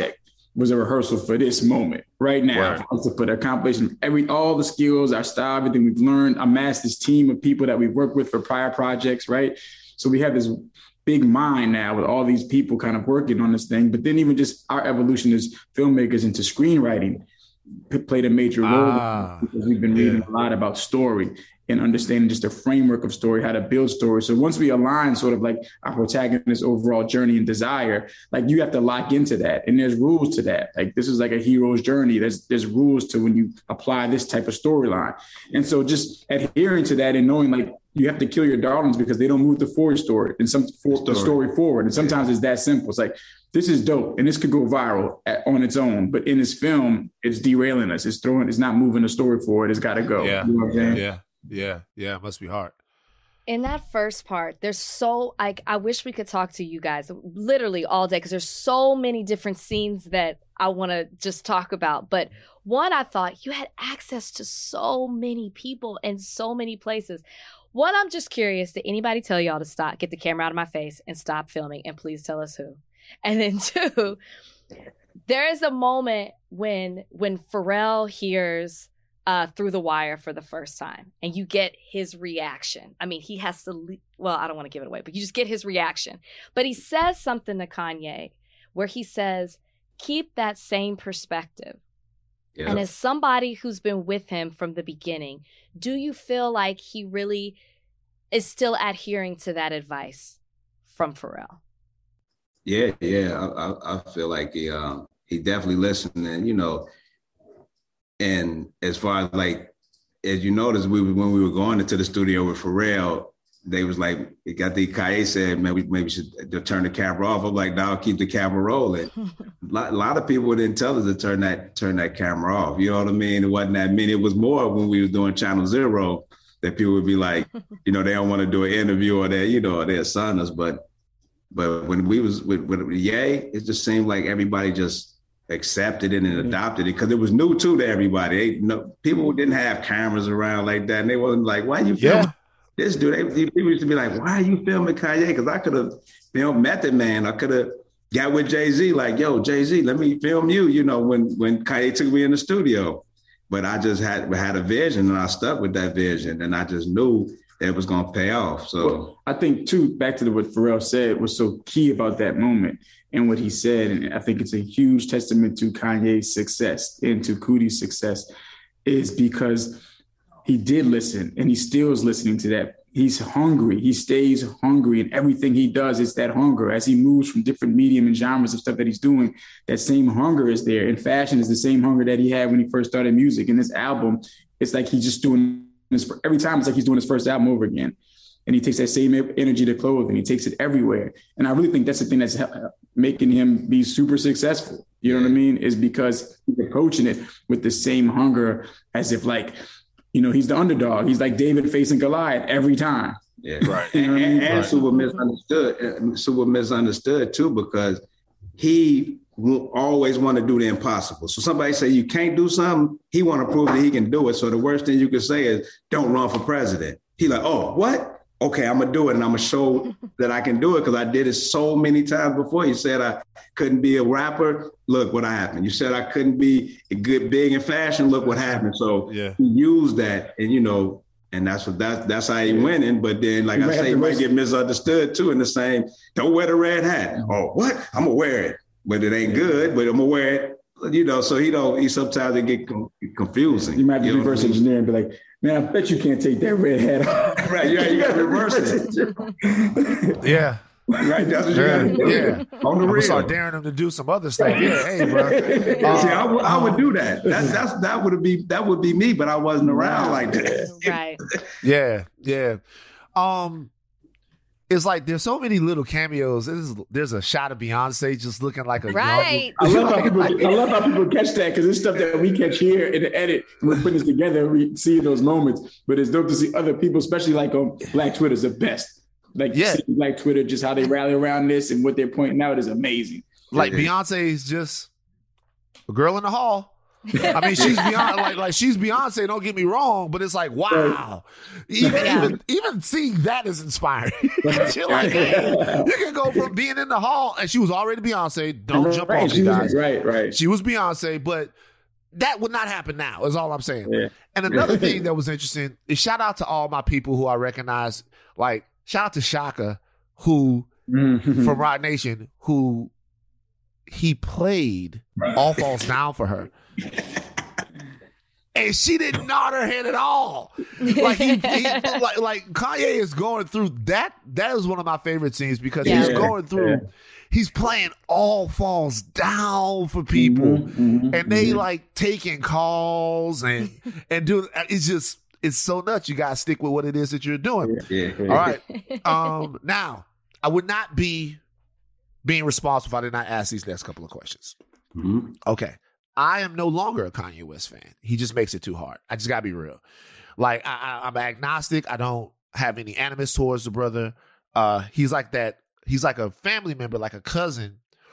was a rehearsal for this moment right now. Right. For us to put a compilation of every, all the skills, our style, everything we've learned, amassed this team of people that we've worked with for prior projects, right? So we have this big mind now with all these people kind of working on this thing. But then even just our evolution as filmmakers into screenwriting played a major role Ah, because we've been reading yeah. a lot about story and understanding just the framework of story, how to build story. So once we align sort of like our protagonist's overall journey and desire, like you have to lock into that. And there's rules to that. Like this is like a hero's journey. There's there's rules to when you apply this type of storyline. And so just adhering to that and knowing like you have to kill your darlings because they don't move the forward story and some for, story. the story forward. And sometimes it's that simple. It's like, this is dope and this could go viral at, on its own. But in this film, it's derailing us. It's throwing, it's not moving the story forward. It's got to go. Yeah. You know what I'm saying? Yeah. Yeah. Yeah. It must be hard. In that first part, there's so, like, I wish we could talk to you guys literally all day because there's so many different scenes that I want to just talk about. But one, I thought you had access to so many people and so many places. One, I'm just curious, did anybody tell y'all to stop, get the camera out of my face and stop filming? And please tell us who. And then two, there is a moment when when Pharrell hears uh, Through the Wire for the first time and you get his reaction. I mean, he has to, le- well, I don't want to give it away, but you just get his reaction. But he says something to Kanye where he says, keep that same perspective. Yeah. And as somebody who's been with him from the beginning, do you feel like he really is still adhering to that advice from Pharrell? Yeah, yeah, I, I, I feel like he um, he definitely listened, and you know, and as far as like, as you noticed, we when we were going into the studio with Pharrell, they was like, it got the Kanye said, man, we maybe should turn the camera off. I'm like, no, keep the camera rolling. a, lot, a lot of people didn't tell us to turn that turn that camera off. You know what I mean? It wasn't that many. It was more when we was doing Channel Zero that people would be like, you know, they don't want to do an interview or they, you know, they're son us, but. But when we was with, with Ye, it just seemed like everybody just accepted it and adopted it because it was new too to everybody. They, you know, people didn't have cameras around like that, and they wasn't like, "Why are you filming Yeah. this dude?" They, people used to be like, "Why are you filming Kanye?" Because I could have filmed Method Man. I could have got with Jay-Z, like, "Yo, Jay-Z, let me film you." You know, when when Kanye took me in the studio, but I just had had a vision and I stuck with that vision, and I just knew it was going to pay off. So well, I think too, back to the, what Pharrell said was so key about that moment and what he said. And I think it's a huge testament to Kanye's success and to Coodie's success is because he did listen and he still is listening to that. He's hungry. He stays hungry and everything he does is that hunger as he moves from different medium and genres of stuff that he's doing. That same hunger is there. And fashion is the same hunger that he had when he first started music. And this album, it's like he's just doing every time it's like he's doing his first album over again. And he takes that same energy to clothing. He takes it everywhere. And I really think that's the thing that's making him be super successful. You know what I mean? Is because he's approaching it with the same hunger as if like, you know, he's the underdog. He's like David facing Goliath every time. Yeah, right. You know and, what I mean? and Right. super misunderstood, super misunderstood too, because he will always want to do the impossible. So somebody say you can't do something, he want to prove that he can do it. So the worst thing you can say is don't run for president. He like, oh, what? Okay, I'm gonna do it, and I'm gonna show that I can do it because I did it so many times before. You said I couldn't be a rapper. Look what happened. You said I couldn't be a good big in fashion. Look what happened. So Yeah. he used that, and you know. And that's what that, that's how he winning. But then, like You I might have say, he to might risk- get misunderstood too in the same, don't wear the red hat. Oh, what? I'm gonna wear it. But it ain't good, but I'm gonna wear it. You know, so he don't, he sometimes it get com- confusing. You might have to You know reverse what I mean? engineer and be like, man, I bet you can't take that red hat off. Right, yeah, you gotta reverse it. Yeah. Right, that's what you Yeah. gotta do. Yeah. On the I'm gonna real. start daring him to do some other stuff. Yeah, hey, bro. Yeah, see, I would, I would Um, do that. That's that's that would be that would be me, but I wasn't around like that. Right. Yeah, yeah. Um, it's like there's so many little cameos. There's, there's a shot of Beyonce just looking like a Right. I love how people, I love how people catch that because it's stuff that we catch here in the edit. We're putting this together, we see those moments. But it's dope to see other people, especially like on Black Twitter's the best. Like Yeah. seeing Black Twitter, just how they rally around this and what they're pointing out is amazing. like Yeah. Beyonce is just a girl in the hall. I mean, she's Beyonce, like, like she's Beyonce. Don't get me wrong, but it's like, wow, even Yeah. even even seeing that is inspiring. You're like, hey, you can go from being in the hall, and she was already Beyonce. Don't jump right, off, she you was- guys. Right, right. She was Beyonce, but that would not happen now. Is all I'm saying. Yeah. And another thing that was interesting is shout out to all my people who I recognize. Like shout out to Shaka, who Mhm. from Rock Nation, who he played All Falls Down for her. And she didn't nod her head at all. Like, he, he, like, like Kanye is going through that. That is one of my favorite scenes because Yeah. he's going through, Yeah. he's playing All Falls Down for people. Mhm, mhm, And they mhm. like taking calls and, and doing, it's just, it's so nuts. You got to stick with what it is that you're doing. Yeah. All right. Um, now, I would not be being responsible if I did not ask these next couple of questions. Mhm. Okay. I am no longer a Kanye West fan. He just makes it too hard. I just gotta be real. Like I, I, I'm agnostic. I don't have any animus towards the brother. Uh, he's like that. He's like a family member, like a cousin,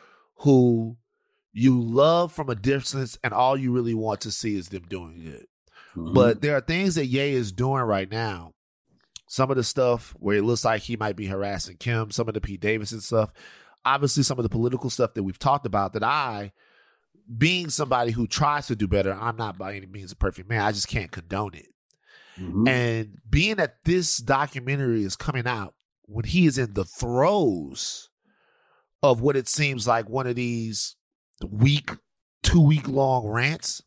who you love from a distance, and all you really want to see is them doing good. Mhm. But there are things that Ye is doing right now. Some of the stuff where it looks like he might be harassing Kim. Some of the Pete Davidson stuff. Obviously, some of the political stuff that we've talked about that I. Being somebody who tries to do better, I'm not by any means a perfect man. I just can't condone it. Mhm. And being that this documentary is coming out when he is in the throes of what it seems like one of these week, two week long rants,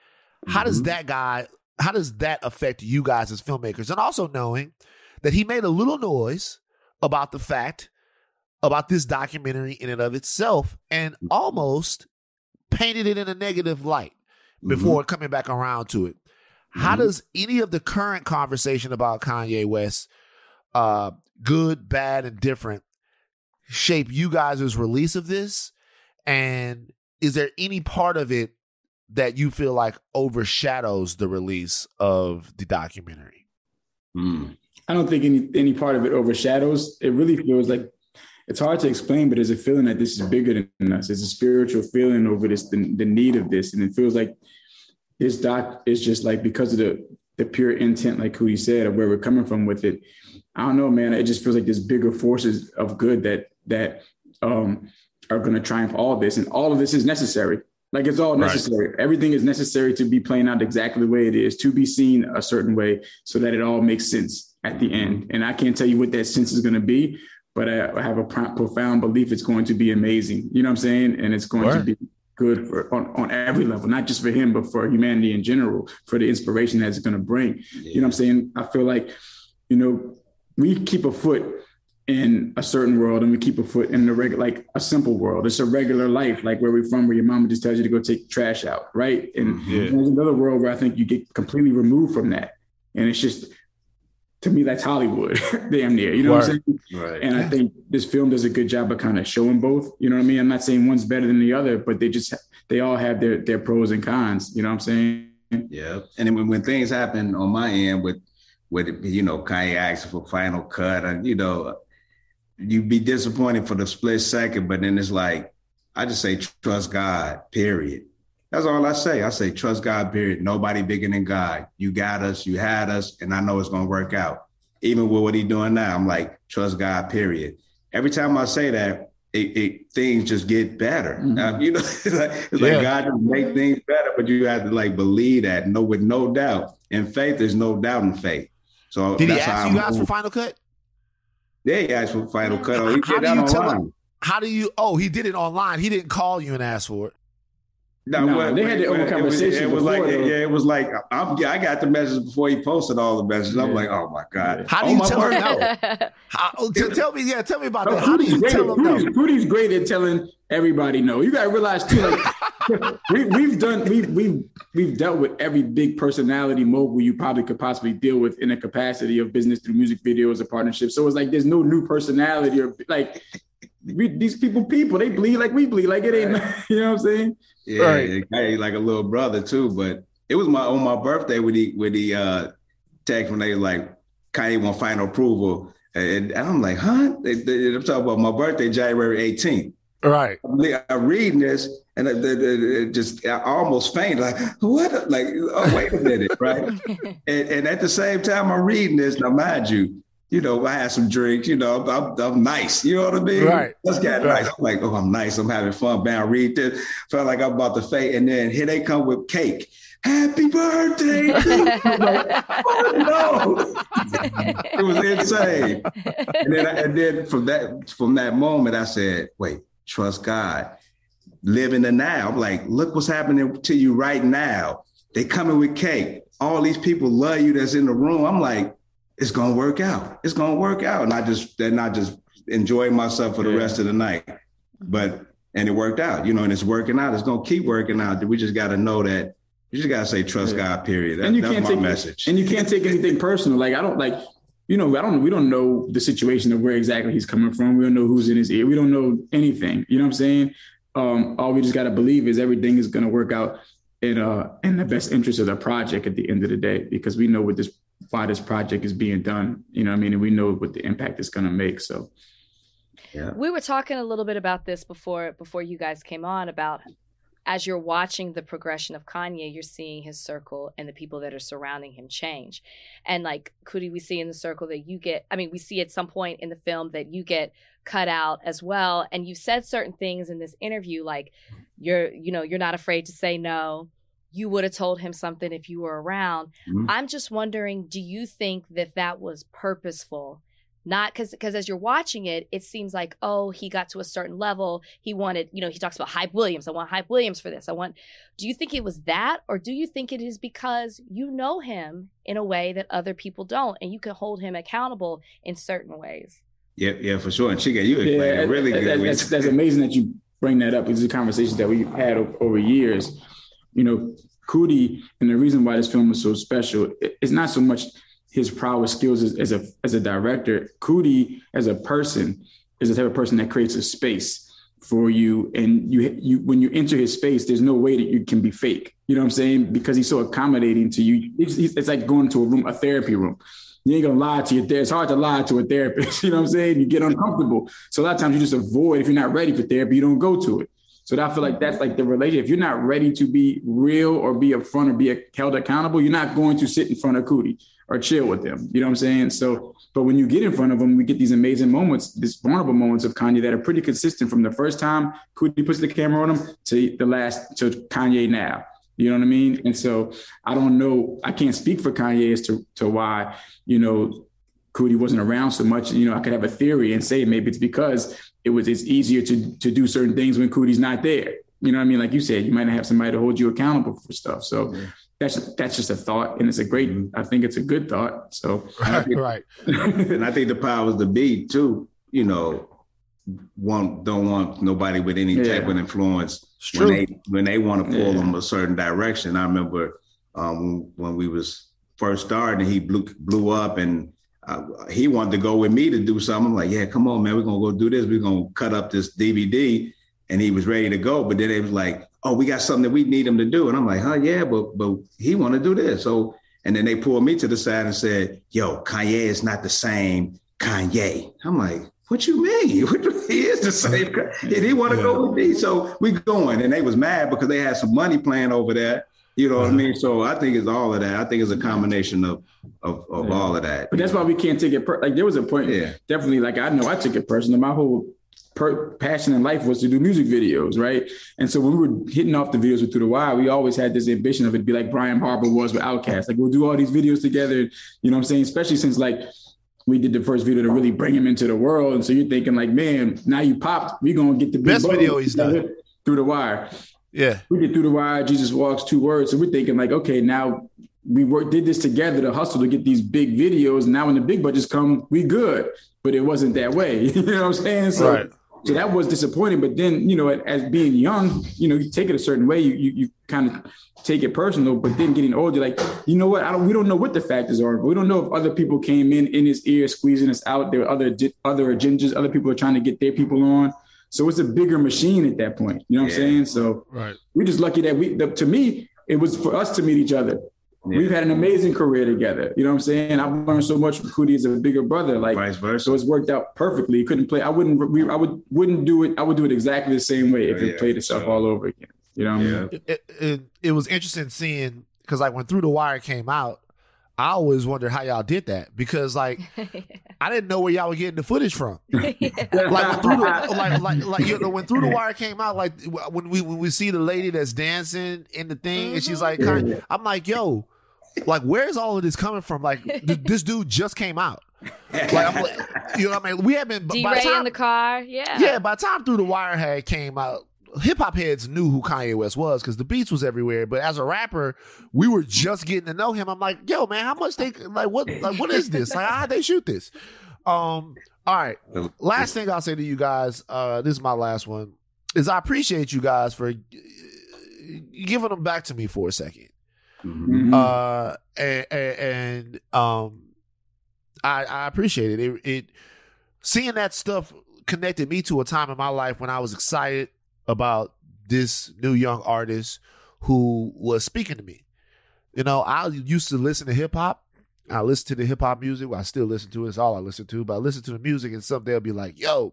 how does Mhm. that guy, how does that affect you guys as filmmakers? And also knowing that he made a little noise about the fact about this documentary in and of itself and almost painted it in a negative light before coming back around to it. How Mhm. does any of the current conversation about Kanye West, uh, good, bad, and different, shape you guys' release of this? And is there any part of it that you feel like overshadows the release of the documentary? Mm. I don't think any any part of it overshadows. It really feels like it's hard to explain, but there's a feeling that this is bigger than us. It's a spiritual feeling over this, the, the need of this. And it feels like this doc is just like, because of the, the pure intent, like Cootie said, of where we're coming from with it. I don't know, man. It just feels like there's bigger forces of good that, that um, are going to triumph all this. And all of this is necessary. Like it's all necessary. Right. Everything is necessary to be playing out exactly the way it is, to be seen a certain way so that it all makes sense at the end. And I can't tell you what that sense is going to be, but I have a profound belief it's going to be amazing. You know what I'm saying? And it's going Right. to be good for, on, on every level, not just for him, but for humanity in general, for the inspiration that it's going to bring. Yeah. You know what I'm saying? I feel like, you know, we keep a foot in a certain world and we keep a foot in the regular, like a simple world. It's a regular life, like where we're from, where your mama just tells you to go take the trash out, right? And Yeah. there's another world where I think you get completely removed from that. And it's just, to me, that's Hollywood, damn near. You know what I'm saying? Right. And I think this film does a good job of kind of showing both. You know what I mean? I'm not saying one's better than the other, but they just, they all have their their pros and cons. You know what I'm saying? Yeah. And then when, when things happen on my end with, with, you know, Kanye asking for final cut, and, you know, you'd be disappointed for the split second, but then it's like, I just say, trust God, period. That's all I say. I say, trust God, period. Nobody bigger than God. You got us, you had us, and I know it's going to work out. Even with what he's doing now, I'm like, trust God, period. Every time I say that, it, it things just get better. Mm-hmm. Uh, you know, it's like, it's Yeah. like God just make things better, but you have to like believe that, no, with no doubt. In faith, there's no doubt in faith. So Did he that's ask how you I'm guys for moving. Final Cut? Yeah, he asked for final cut. Oh, he How did do that you tell online. him? How do you? Oh, he did it online. He didn't call you and ask for it. No, No, when- they had their when- own it was- conversation It was, like, before, though. yeah, it was like, I'm, yeah, I got the message before he posted all the messages. I'm Yeah. like, oh my God. How do On you my tell him birthday- no? How, oh, t- tell me, yeah, tell me about Oh, that. How do you Cootie's tell great. him no? Cootie's, Cootie's great at telling everybody no. You got to realize too, like we, we've done, we've we've we've dealt with every big personality mogul you probably could possibly deal with in a capacity of business through music videos or partnerships. So it's like there's no new personality or like we, these people, people they bleed like we bleed. Like it ain't, you know what I'm saying? Yeah, Right. Kanye like a little brother too. But it was my on my birthday when he when he uh text when they like Kanye want final approval, and, and I'm like, huh? They, they, I'm talking about my birthday, January eighteenth. Right. I'm reading this and it, it, it just I almost faint. Like, what? Like, oh, wait a minute, right? and, and at the same time, I'm reading this. Now, mind you, you know, I had some drinks, you know, I'm, I'm nice. You know what I mean? Right. Just got right. nice. I'm like, oh, I'm nice. I'm having fun. Man, I read this. Felt like I'm about to faint. And then here they come with cake. Happy birthday. Like, oh, no. It was insane. And then, and then from that, from that moment, I said, wait, trust God. Live in the now. I'm like, look what's happening to you right now. They coming with cake. All these people love you that's in the room. I'm like, it's going to work out. It's going to work out. And I just, then I just enjoyed myself for the yeah. rest of the night. But, and it worked out, you know, and it's working out. It's going to keep working out. We just got to know that you just got to say, trust yeah. God, period. That, and you that's can't my take, message. And you can't take anything personal. Like, I don't like, you know, I don't, we don't know the situation of where exactly he's coming from. We don't know who's in his ear. We don't know anything. You know what I'm saying? Um, all we just got to believe is everything is going to work out in, uh, in the best interest of the project at the end of the day, because we know what this, why this project is being done. You know what I mean? And we know what the impact it's going to make. So, yeah. We were talking a little bit about this before, before you guys came on, about as you're watching the progression of Kanye, you're seeing his circle and the people that are surrounding him change. And like, Coodie, we see in the circle that you get, I mean, we see at some point in the film that you get cut out as well. And you said certain things in this interview, like you're, you know, you're not afraid to say no. You would have told him something if you were around. Mm-hmm. I'm just wondering, do you think that that was purposeful? Not because, because as you're watching it, it seems like, oh, he got to a certain level. He wanted, you know, he talks about Hype Williams. I want Hype Williams for this. I want, do you think it was that? Or do you think it is because you know him in a way that other people don't, and you can hold him accountable in certain ways? Yeah, yeah, for sure. And Chica, you explained yeah, it really good. That's, that's amazing that you bring that up. It's a conversation that we've had over years. You know, Coodie, and the reason why this film is so special, it's not so much his prowess skills as, as a as a director. Coodie, as a person, is the type of person that creates a space for you. And you, you when you enter his space, there's no way that you can be fake. You know what I'm saying? Because he's so accommodating to you. It's, it's like going to a room, a therapy room. You ain't gonna lie to your therapist. It's hard to lie to a therapist. You know what I'm saying? You get uncomfortable. So a lot of times you just avoid. If you're not ready for therapy, you don't go to it. So I feel like that's like the relationship. If you're not ready to be real or be upfront or be held accountable, you're not going to sit in front of Coodie or chill with them. You know what I'm saying? So, but when you get in front of them, we get these amazing moments, these vulnerable moments of Kanye that are pretty consistent from the first time Coodie puts the camera on him to the last, to Kanye now. You know what I mean? And so I don't know, I can't speak for Kanye as to, to why, you know, Coodie wasn't around so much. You know, I could have a theory and say maybe it's because it was it's easier to to do certain things when Coodie's not there. You know what I mean? Like you said, you might not have somebody to hold you accountable for stuff. So yeah. that's that's just a thought, and it's a great. I think it's a good thought. So right, right. And I think the powers to be too. You know, want don't want nobody with any yeah. type of influence when they when they want to pull yeah. them a certain direction. I remember um, when we was first starting, he blew blew up and. Uh, he wanted to go with me to do something. I'm like, yeah, come on, man. We're going to go do this. We're going to cut up this D V D. And he was ready to go. But then it was like, oh, we got something that we need him to do. And I'm like, huh, yeah, but but he want to do this. So, and then they pulled me to the side and said, yo, Kanye is not the same Kanye. I'm like, what you mean? He is the same. And he want to yeah. go with me. So we going. And they was mad because they had some money playing over there. You know what uh-huh. I mean? So I think it's all of that. I think it's a combination of of, of yeah. all of that. But that's know? why we can't take it. Per- like there was a point, yeah. definitely. Like I know I took it personal. My whole per- passion in life was to do music videos, right? And so when we were hitting off the videos with Through the Wire, we always had this ambition of it to be like Brian Harper was with Outkast. Like we'll do all these videos together. You know what I'm saying? Especially since like we did the first video to really bring him into the world. And so you're thinking like, man, now you popped. We're gonna get the big best video he's done. Through the Wire. Yeah, we did Through the Wire, Jesus Walks, Two Words. So we're thinking like, okay, now we work, did this together to hustle to get these big videos. Now when the big budgets come, we good. But it wasn't that way. You know what I'm saying? So, right. so that was disappointing. But then, you know, as being young, you know, you take it a certain way. You you, you kind of take it personal. But then getting older, like, you know what? I don't. We don't know what the factors are. But we don't know if other people came in in his ear, squeezing us out. There were other other agendas. Other people are trying to get their people on. So it's a bigger machine at that point. You know what yeah. I'm saying? So right. we're just lucky that we, the, to me, it was for us to meet each other. Yeah. We've had an amazing career together. You know what I'm saying? I've learned so much from Coodie as a bigger brother. Like, vice versa. So it's worked out perfectly. He couldn't play. I wouldn't. We, I would wouldn't do it. I would do it exactly the same way if yeah, it played itself sure. all over again. You know what yeah. I mean? It, it, it was interesting seeing because like when Through the Wire came out, I always wondered how y'all did that because like I didn't know where y'all were getting the footage from. yeah. Like when through the like like like you know when Through the Wire came out, like when we when we see the lady that's dancing in the thing mm-hmm. and she's like, kind of, I'm like, yo, like where's all of this coming from? Like th- this dude just came out. Like I'm like, you know what I mean? We had been D-Ray time, in the car, yeah, yeah. By the time Through the Wire had came out. Hip hop heads knew who Kanye West was because the beats was everywhere. But as a rapper, we were just getting to know him. I'm like, yo, man, how much they like? What like what is this? Like, how'd they shoot this? Um, all right. Last thing I'll say to you guys, uh, this is my last one, is I appreciate you guys for giving them back to me for a second. Mm-hmm. Uh, and, and, and um, I, I appreciate it. It, it. Seeing that stuff connected me to a time in my life when I was excited about this new young artist who was speaking to me. You know, I used to listen to hip hop. I listen to the hip hop music. Well, I still listen to it. It's all I listen to. But I listen to the music and some they'll be like, yo,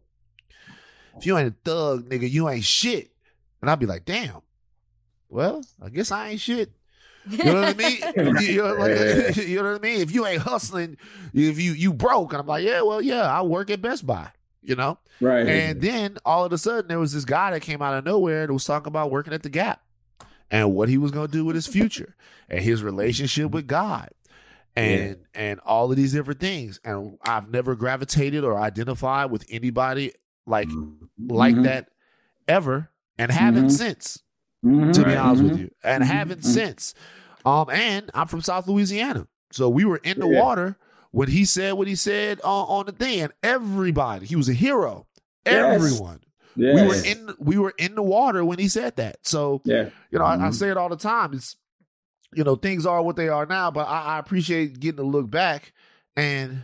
if you ain't a thug, nigga, you ain't shit. And I'll be like, damn, well, I guess I ain't shit. You know what I mean? you, know, like, you know what I mean? If you ain't hustling, if you, you broke. And I'm like, yeah, well, yeah, I work at Best Buy. You know? Right. And then all of a sudden there was this guy that came out of nowhere that was talking about working at the Gap and what he was going to do with his future and his relationship with God and yeah. and all of these different things. And I've never gravitated or identified with anybody like mm-hmm. like that ever and haven't mm-hmm. since, mm-hmm. to be honest mm-hmm. with you. And mm-hmm. haven't mm-hmm. since. Um, and I'm from South Louisiana. So we were in the yeah. water when he said what he said on, on the thing, and everybody, he was a hero. Yes. Everyone. Yes. We were in we were in the water when he said that. So, yeah. you know, mm-hmm. I, I say it all the time. It's, you know, things are what they are now, but I, I appreciate getting to look back, and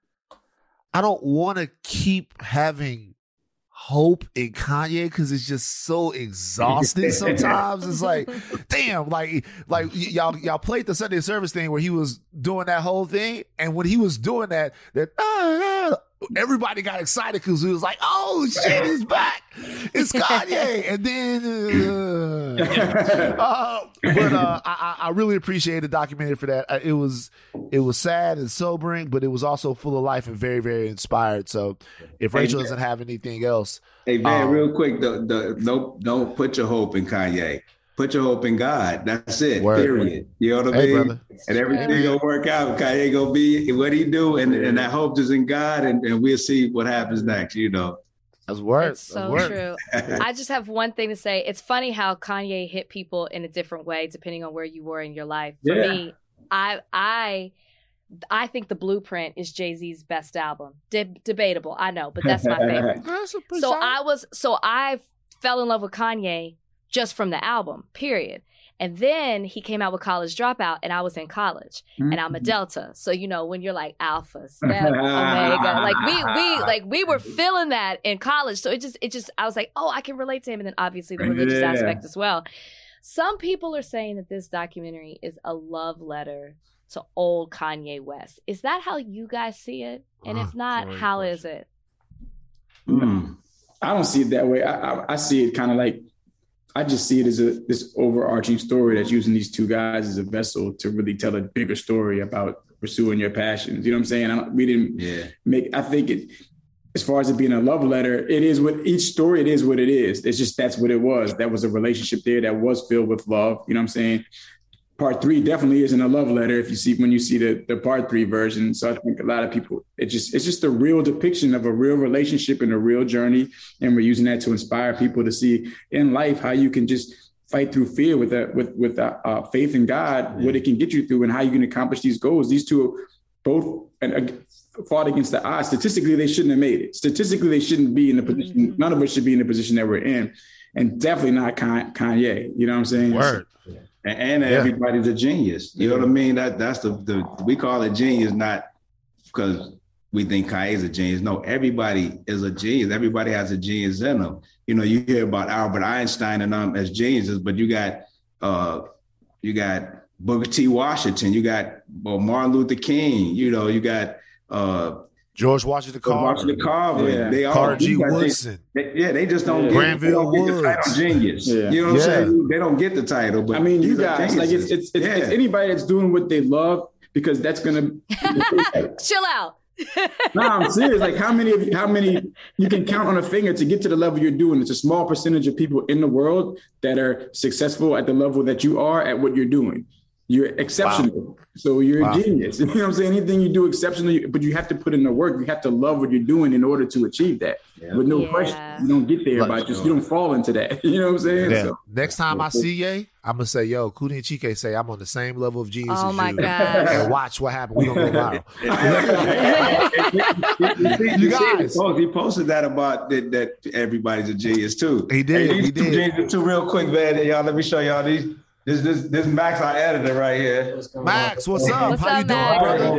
I don't want to keep having hope in Kanye because it's just so exhausting sometimes. It's like, damn, like like y- y'all y'all played the Sunday service thing where he was doing that whole thing, and when he was doing that, that ah, ah, everybody got excited because it was like, oh shit, he's back, it's Kanye, and then uh, uh, but uh, I, I really appreciate the documentary for that. It was it was sad and sobering, but it was also full of life and very very inspired. So if Rachel doesn't have anything else, hey man, um, real quick, the, the, don't don't put your hope in Kanye. Put your hope in God. That's it. Word. Period. You know what I hey, mean? Brother. And everything hey, gonna work out. Kanye gonna be what he do, and, and that hope is in God, and, and we'll see what happens next. You know. That's word. That's so That's true. I just have one thing to say. It's funny how Kanye hit people in a different way depending on where you were in your life. For yeah. me, I I I think The Blueprint is Jay-Z's best album. De- debatable, I know, but that's my favorite. That's a so solid. I was so I fell in love with Kanye just from the album, period. And then he came out with College Dropout, and I was in college, mm-hmm. and I'm a Delta. So, you know, when you're like Alpha, Steph, Omega, like we we like we were feeling that in college. So it just it just I was like, oh, I can relate to him. And then obviously the religious yeah. aspect as well. Some people are saying that this documentary is a love letter to old Kanye West. Is that how you guys see it? And if not, oh, how is it? Mm. I don't see it that way. I, I, I see it kind of like, I just see it as a this overarching story that's using these two guys as a vessel to really tell a bigger story about pursuing your passions. You know what I'm saying? I don't, we didn't yeah. make, I think it, as far as it being a love letter, it is what each story, it is what it is. It's just, that's what it was. That was a relationship there that was filled with love. You know what I'm saying? Part three definitely isn't a love letter if you see, when you see the, the part three version. So I think a lot of people, it just, it's just a real depiction of a real relationship and a real journey. And we're using that to inspire people to see in life how you can just fight through fear with a, with, with a, uh, faith in God, yeah. what it can get you through and how you can accomplish these goals. These two both uh, fought against the odds. Statistically, they shouldn't have made it. Statistically, they shouldn't be in the position. Mm-hmm. None of us should be in the position that we're in, and definitely not Kanye. You know what I'm saying? Word. And, and yeah. everybody's a genius. You know what I mean? That that's the, the we call it genius, not because we think Kanye's a genius. No, everybody is a genius. Everybody has a genius in them. You know, you hear about Albert Einstein and them as geniuses, but you got uh, you got Booker T. Washington. You got well, Martin Luther King. You know, you got uh, George Washington Carver. Washington Carver. Yeah. They all, Carter G. Woodson. They, yeah, they just don't Yeah. get, Granville they don't get the Woods. title genius. Yeah. You know what Yeah. I'm saying? They don't get the title. But I mean, you these are guys, like it's geniuses. it's it's, Yeah. it's anybody that's doing what they love, because that's gonna. Chill out. No, I'm serious. Like how many of you, how many you can count on a finger to get to the level you're doing. It's a small percentage of people in the world that are successful at the level that you are at what you're doing. You're exceptional. So you're Wow. a genius. You know what I'm saying? Anything you do exceptionally, but you have to put in the work. You have to love what you're doing in order to achieve that. Yeah. With no Yeah. question. You don't get there by just, you don't fall into that. You know what I'm saying? Yeah. So, Next time I see Ye, I'm gonna say, "Yo, Coodie and Chike say I'm on the same level of genius Oh as my you." gosh. And watch what happens. We gonna go viral. You guys. guys, he posted that about that, that everybody's a genius too. He did, Hey, these he two did. geniuses too, real quick, man. Y'all, let me show y'all these. This this this Max, our editor, right here. Max, what's up? What's How you up, doing, Max? brother?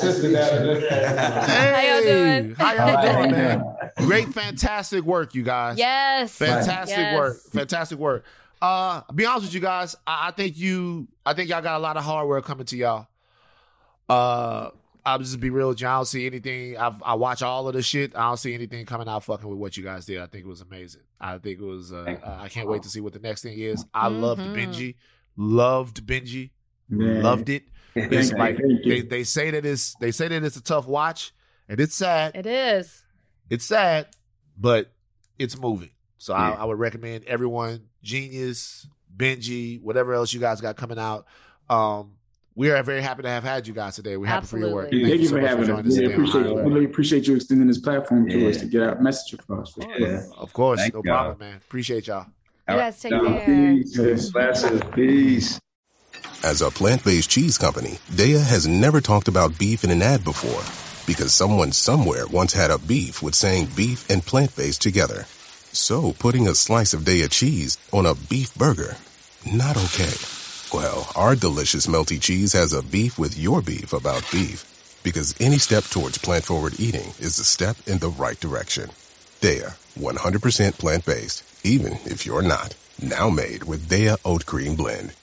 How y'all doing? How y'all doing, man? Great, fantastic work, you guys. Yes. Fantastic Yes. work. Fantastic work. Uh, be honest with you guys, I, I think you, I think y'all got a lot of hard work coming to y'all. Uh, I'll just be real with you. I don't see anything. I've, I watch all of the shit. I don't see anything coming out fucking with what you guys did. I think it was amazing. I think it was. Uh, I can't wait to see what the next thing is. I loved Mhm. Benji. Loved Benji. Man. Loved it. It's Thank like you, thank you. they, they say that it's they say that it's a tough watch, and it's sad. It is. It's sad, but it's moving. So I, Yeah. I would recommend everyone, Genius, Benji, whatever else you guys got coming out. Um, we are very happy to have had you guys today. We're happy for your work. Absolutely. Thank you so for much having joining us. us We today on appreciate, High we Alert. really appreciate you extending this platform to Yeah. us to get our message across. For sure. Yeah. Of course, Thank no y'all. problem, man. Appreciate y'all. You guys take All care. Peace. Blessings. Peace. As a plant-based cheese company, Daya has never talked about beef in an ad before because someone somewhere once had a beef with saying beef and plant-based together. So putting a slice of Daya cheese on a beef burger, not okay. Well, our delicious melty cheese has a beef with your beef about beef, because any step towards plant-forward eating is a step in the right direction. Daya, one hundred percent plant-based, even if you're not. Now made with Daya Oat Cream Blend.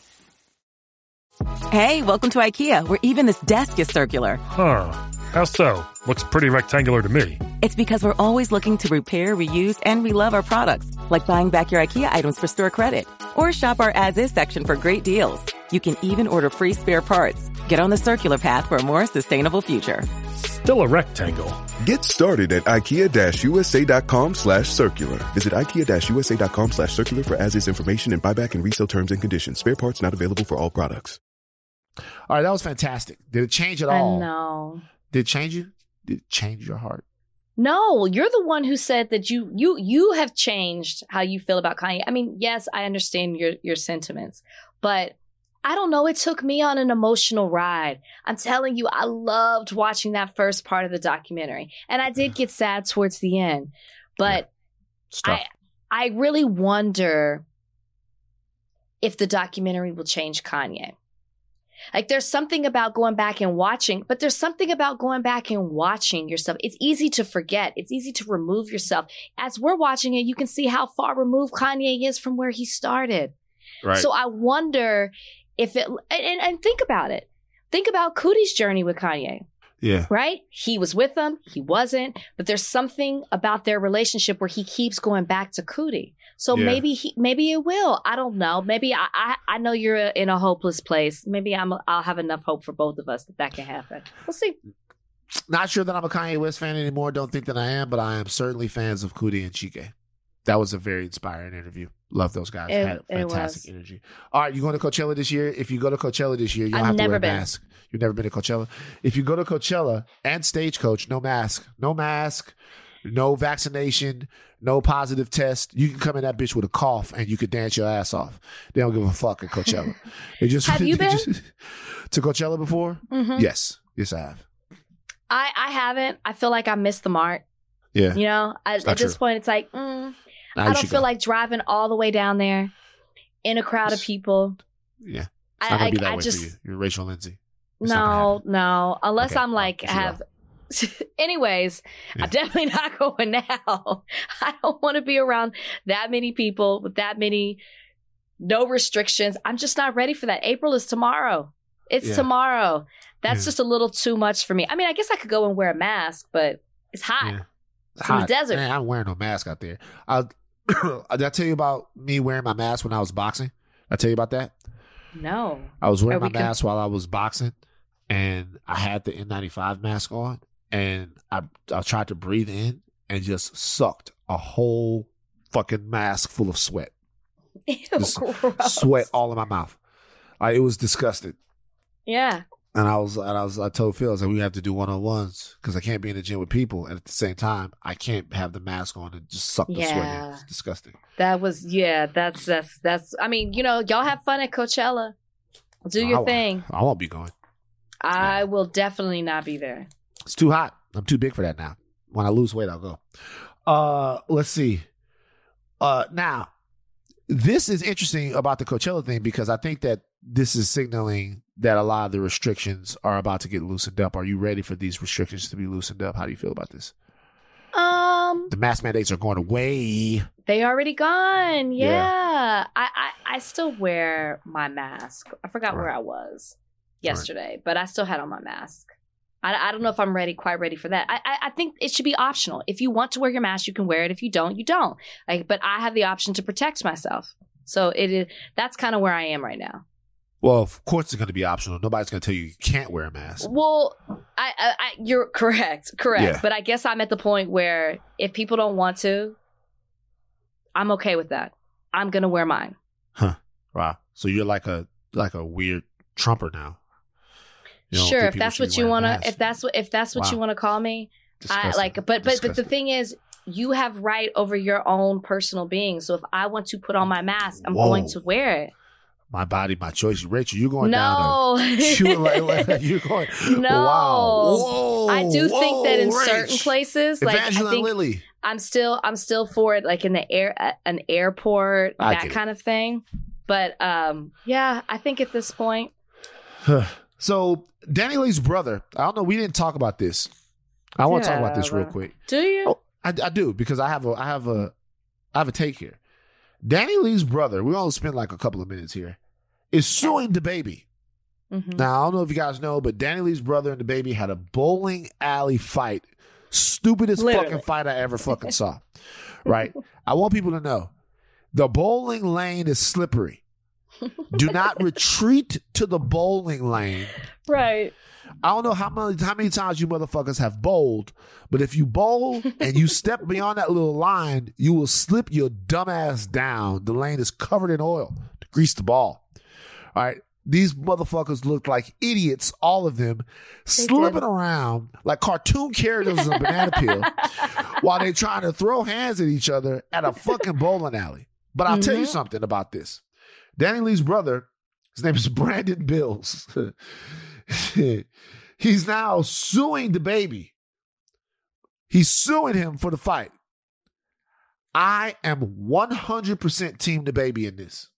Hey, welcome to IKEA, where even this desk is circular. Huh. How so? Looks pretty rectangular to me. It's because we're always looking to repair, reuse, and relove our products, like buying back your IKEA items for store credit. Or shop our as-is section for great deals. You can even order free spare parts. Get on the circular path for a more sustainable future. Still a rectangle. Get started at ikea-usa.com slash circular. Visit ikea-usa.com slash circular for as-is information and buyback and resale terms and conditions. Spare parts not available for all products. All right, that was fantastic. Did it change at I all? know. Did it change you? Did it change your heart? No, you're the one who said that you you you have changed how you feel about Kanye. I mean, yes, I understand your your sentiments, but I don't know. It took me on an emotional ride. I'm telling you, I loved watching that first part of the documentary, and I did get sad towards the end. But I I really wonder if the documentary will change Kanye. Like, there's something about going back and watching, but there's something about going back and watching yourself. It's easy to forget. It's easy to remove yourself. As we're watching it, you can see how far removed Kanye is from where he started. Right. So I wonder if it, and, and think about it. Think about Coodie's journey with Kanye. Yeah. Right? He was with him. He wasn't. But there's something about their relationship where he keeps going back to Coodie. So Yeah. maybe he, maybe it will. I don't know. Maybe I, I, I know you're in a hopeless place. Maybe I'm, I'll have enough hope for both of us that that can happen. We'll see. Not sure that I'm a Kanye West fan anymore. Don't think that I am, but I am certainly fans of Coodie and Chike. That was a very inspiring interview. Love those guys. It- Had it fantastic was. energy. All right, you going to Coachella this year? If you go to Coachella this year, you don't I've have to never wear a been. mask. You've never been to Coachella. If you go to Coachella and Stagecoach, no mask, no mask, no vaccination, no positive test. You can come in that bitch with a cough and you could dance your ass off. They don't give a fuck at Coachella. They just Have you they been? just- to Coachella before? Mhm. Yes, yes, I have. I, I haven't. I feel like I missed the mark. Yeah, You know, I, It's not at this true. point, it's like, mm, Now I you don't should feel go. like driving all the way down there in a crowd of It's- people. Yeah, it's I, not gonna I, be that I way just, for you. You're Rachel Lindsay. It's not gonna no, happen. no. Unless Okay, I'm like, well, you have. Anyways, Yeah. I'm definitely not going now. I don't want to be around that many people with that many no restrictions. I'm just not ready for that. April is tomorrow. It's Yeah. tomorrow. That's Yeah. just a little too much for me. I mean, I guess I could go and wear a mask, but it's hot. Yeah. It's in the desert. Man, I'm wearing no mask out there. I, did I tell you about me wearing my mask when I was boxing? Did I tell you about that? No. I was wearing Are my we go- mask while I was boxing, and I had the N ninety-five mask on, and I I tried to breathe in and just sucked a whole fucking mask full of sweat. Ew, Just gross. sweat all in my mouth. Like, it was disgusting. Yeah. And I was, and I was, I told Phil, I was like, we have to do one on ones because I can't be in the gym with people, and at the same time, I can't have the mask on and just suck the sweat in. Yeah. It's disgusting. That was, yeah, that's, that's, that's, I mean, you know, y'all have fun at Coachella. Do your I, thing. I won't be going. I will definitely not be there. It's too hot. I'm too big for that now. When I lose weight, I'll go. Uh, let's see. Uh, now, this is interesting about the Coachella thing because I think that this is signaling that a lot of the restrictions are about to get loosened up. Are you ready for these restrictions to be loosened up? How do you feel about this? Um, The mask mandates are going away. they already gone. Yeah. Yeah. I, I, I still wear my mask. I forgot where Right. I was yesterday, but I still had on my mask. I, I don't know if I'm ready, quite ready for that. I, I I think it should be optional. If you want to wear your mask, you can wear it. If you don't, you don't. Like, but I have the option to protect myself. So it is. That's kind of where I am right now. Well, of course it's going to be optional. Nobody's going to tell you you can't wear a mask. Well, I, I, I you're correct, correct. Yeah. But I guess I'm at the point where if people don't want to, I'm okay with that. I'm gonna wear mine. Huh. Wow. So you're like a like a weird Trumper now. You don't Sure, think if people that's should what be you wearing want to, masks? if that's what, if that's what Wow. you want to call me, I Disgusting. like. But but but the Disgusting. thing is, you have right over your own personal being. So if I want to put on my mask, I'm Whoa. going to wear it. My body, my choice. Rachel, you're going No. down. A, you like, like, you're going. No. Wow. Whoa. I do think that in whoa, certain Rach. places, like I Evangeline think Lilly. I'm still I'm still for it, like in the air, uh, an airport, I that get it. kind of thing. But um, yeah, I think at this point, So Danny Lee's brother. I don't know. We didn't talk about this. I want to talk about this real Yeah. quick. do you? Oh, I, I do because I have a I have a I have a take here. Danny Lee's brother. We only spend like a couple of minutes here. Is suing the baby. Mhm. Now I don't know if you guys know, but Danny Lee's brother and the baby had a bowling alley fight. Stupidest Literally. fucking fight I ever fucking saw. Right? I want people to know the bowling lane is slippery. Do not retreat to the bowling lane. Right. I don't know how many how many times you motherfuckers have bowled, but if you bowl and you step beyond that little line, you will slip your dumb ass down. The lane is covered in oil to grease the ball. All right. These motherfuckers look like idiots, all of them, slipping around like cartoon characters in a banana peel while they're trying to throw hands at each other at a fucking bowling alley. But I'll tell you Mhm. something about this. Danny Lee's brother, his name is Brandon Bills. He's now suing the baby. He's suing him for the fight. I am one hundred percent team the baby in this.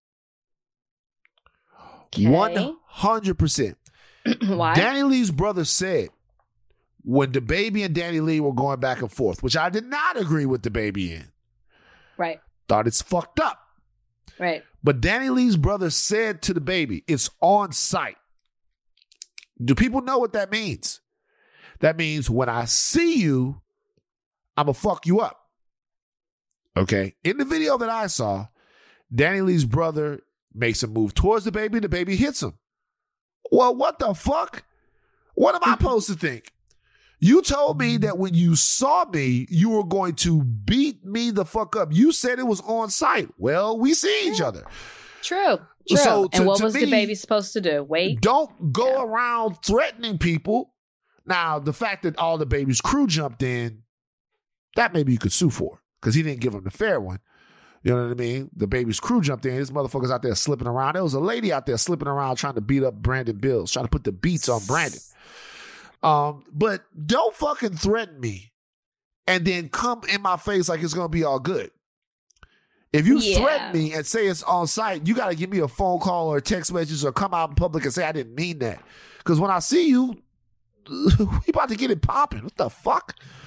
Okay. one hundred percent. Why? Danny Lee's brother said when the baby and Danny Lee were going back and forth, which I did not agree with the baby in. Right. Thought it's fucked up. Right. But Danny Lee's brother said to the baby, it's on site. Do people know what that means? That means when I see you, I'm going to fuck you up. Okay? In the video that I saw, Danny Lee's brother makes a move towards the baby. The baby hits him. Well, what the fuck? What am I supposed to think? You told me that when you saw me, you were going to beat me the fuck up. You said it was on site. Well, we see each other. True. True. So to- and what to was me, the baby supposed to do? Wait. Don't go around threatening people. Now, the fact that all the baby's crew jumped in, that maybe you could sue for because he didn't give him the fair one. You know what I mean? The baby's crew jumped in. This motherfucker's out there slipping around. There was a lady out there slipping around trying to beat up Brandon Bills, trying to put the beats on Brandon. Um, but don't fucking threaten me and then come in my face like it's going to be all good. If you Yeah. threaten me and say it's on site, you got to give me a phone call or a text message or come out in public and say I didn't mean that. Because when I see you, we about to get it popping. What the fuck?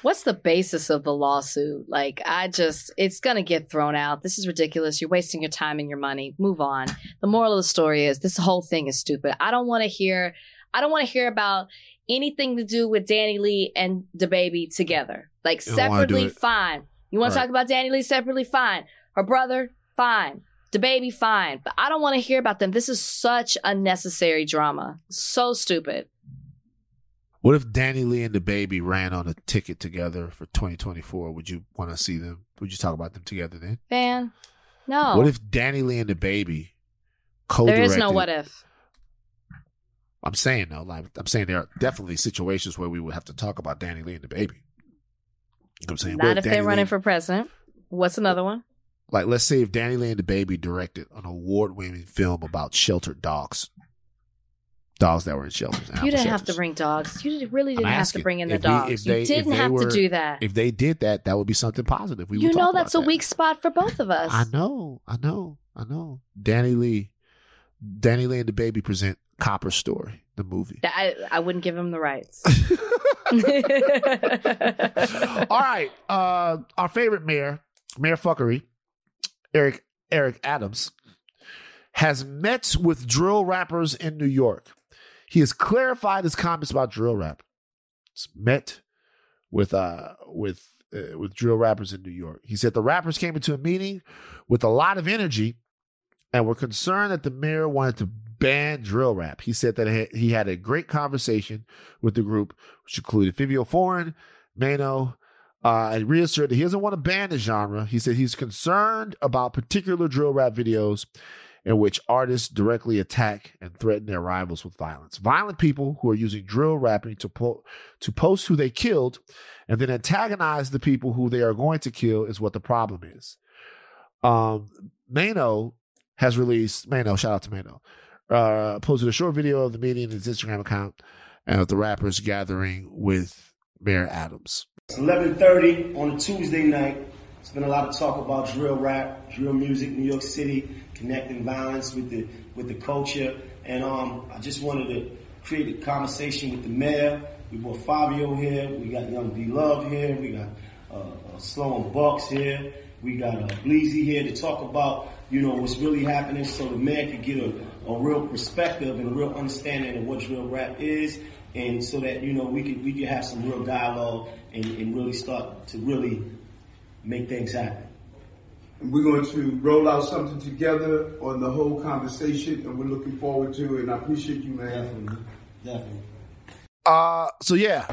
What's the basis of the lawsuit? Like, I just, it's going to get thrown out. This is ridiculous. You're wasting your time and your money. Move on. The moral of the story is this whole thing is stupid. I don't want to hear, I don't want to hear about anything to do with Danny Lee and DaBaby together. Like, You don't wanna do separately, it. fine. You want to Right. talk about Danny Lee separately? Fine. Her brother? Fine. DaBaby? Fine. But I don't want to hear about them. This is such unnecessary drama. So stupid. What if Danny Lee and DaBaby ran on a ticket together for twenty twenty-four? Would you want to see them? Would you talk about them together then? Man, no. What if Danny Lee and DaBaby co-directed? There is no what if. I'm saying though, like I'm saying there are definitely situations where we would have to talk about Danny Lee and DaBaby. You know what I'm saying? What Not if Danny they're running Lee- for president. What's another one? Like, let's say if Danny Lee and DaBaby directed an award-winning film about sheltered dogs, dogs that were in shelters. You didn't have to bring dogs. You really I'm didn't have asking. to bring in the If we- dogs. if they- you if didn't they have were- to do that. If they did that, that would be something positive. We You would know talk that's about a that. weak spot for both of us. I know, I know, I know. Danny Lee, Danny Lee and DaBaby present Copper's Story, the movie. I, I wouldn't give him the rights. All right, uh, our favorite mayor, Mayor Fuckery, Eric Eric Adams, has met with drill rappers in New York. He has clarified his comments about drill rap. He's met with uh with uh, with drill rappers in New York. He said the rappers came into a meeting with a lot of energy and were concerned that the mayor wanted to ban drill rap. He said that he had a great conversation with the group, which included Fivio Foreign, Mano, uh, and reassured that he doesn't want to ban the genre. He said he's concerned about particular drill rap videos in which artists directly attack and threaten their rivals with violence. Violent people who are using drill rapping to po- to post who they killed and then antagonize the people who they are going to kill is what the problem is. Um, Mano has released, Mano, shout out to Mano, uh, posted a short video of the meeting in his Instagram account and of the rappers gathering with Mayor Adams. It's eleven thirty on a Tuesday night. There's been a lot of talk about drill rap, drill music, New York City, connecting violence with the with the culture. And um, I just wanted to create a conversation with the mayor. We brought Fabio here. We got Young B Love here. We got uh, uh, Sloan Bucks here. We got uh, Bleezy here to talk about, you know, what's really happening so the mayor could get a, a real perspective and a real understanding of what drill rap is. And so that, you know, we could we could have some real dialogue and, and really start to really make things happen. And we're going to roll out something together on the whole conversation, and we're looking forward to it. And I appreciate you, man. Definitely, definitely. Uh, so yeah,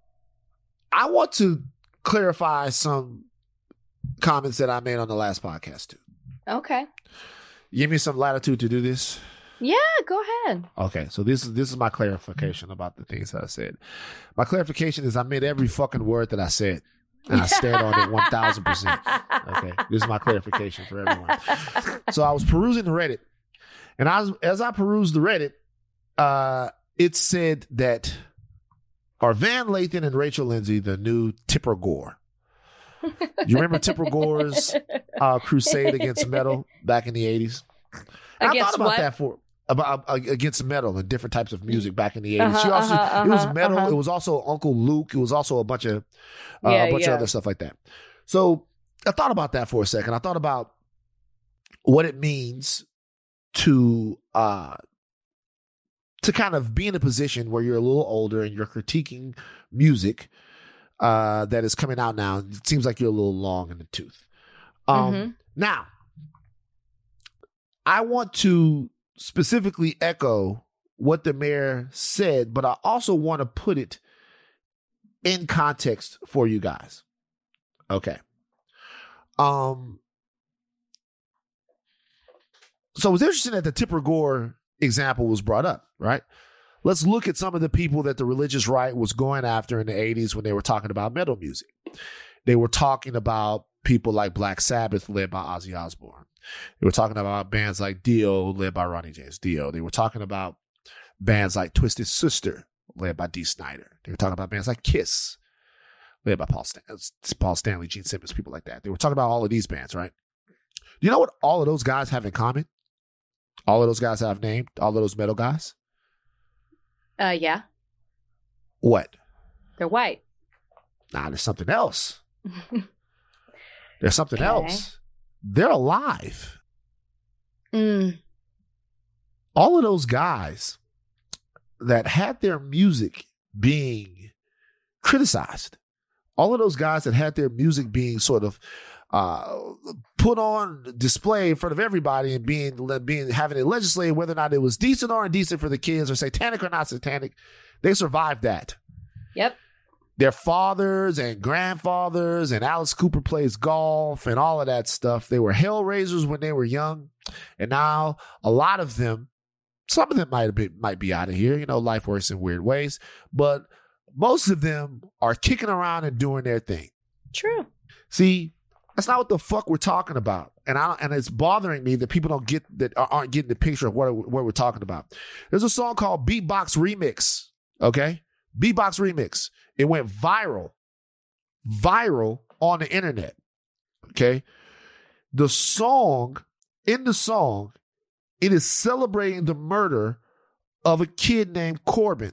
I want to clarify some comments that I made on the last podcast too. Okay. Give me some latitude to do this. Yeah, go ahead. Okay, so this is this is my clarification about the things that I said. My clarification is I meant every fucking word that I said, and I stared on it one thousand percent. Okay, this is my clarification for everyone. So I was perusing the Reddit, and I was, as I perused the Reddit, uh, it said that are Van Lathan and Rachel Lindsay the new Tipper Gore? You remember Tipper Gore's uh, crusade against metal back in the eighties? And I thought about what? that for about uh, against metal and different types of music back in the eighties. Uh-huh, she also uh-huh, it was uh-huh, metal. uh-huh. It was also Uncle Luke. It was also a bunch of uh, Yeah, a bunch yeah. of other stuff like that. So I thought about that for a second. I thought about what it means to uh, to kind of be in a position where you're a little older and you're critiquing music uh, that is coming out now. It seems like you're a little long in the tooth. Um, Mhm. Now, I want to specifically echo what the mayor said, but I also want to put it in context for you guys. Okay. Um. So it was interesting that the Tipper Gore example was brought up, right? Let's look at some of the people that the religious right was going after in the eighties when they were talking about metal music. They were talking about people like Black Sabbath, led by Ozzy Osbourne. They were talking about bands like Dio, led by Ronnie James Dio. They were talking about bands like Twisted Sister, led by Dee Snider. They were talking about bands like Kiss, led by Paul, Stan- Paul Stanley, Gene Simmons, people like that. They were talking about all of these bands, right? Do you know what all of those guys have in common? All of those guys I've named, all of those metal guys? Uh, yeah, What? they're white. Nah, there's something else. There's something Okay. else. They're alive. Mm. All of those guys that had their music being criticized, all of those guys that had their music being sort of uh, put on display in front of everybody and being being having it legislated whether or not it was decent or indecent for the kids or satanic or not satanic, they survived that. Yep. Their fathers and grandfathers and Alice Cooper plays golf and all of that stuff. They were hellraisers when they were young. And now a lot of them, some of them might be, might be out of here. You know, life works in weird ways. But most of them are kicking around and doing their thing. True. See, that's not what the fuck we're talking about. And I and it's bothering me that people don't get that aren't getting the picture of what, what we're talking about. There's a song called Beatbox Remix. Okay? Beatbox Remix. It went viral, viral on the internet. Okay. The song, in the song, it is celebrating the murder of a kid named Corbin.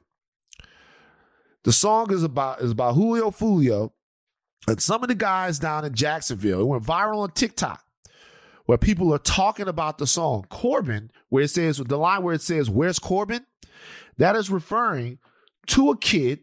The song is about, is about Julio Fulio and some of the guys down in Jacksonville. It went viral on TikTok where people are talking about the song Corbin, where it says, the line where it says, "Where's Corbin?" That is referring to a kid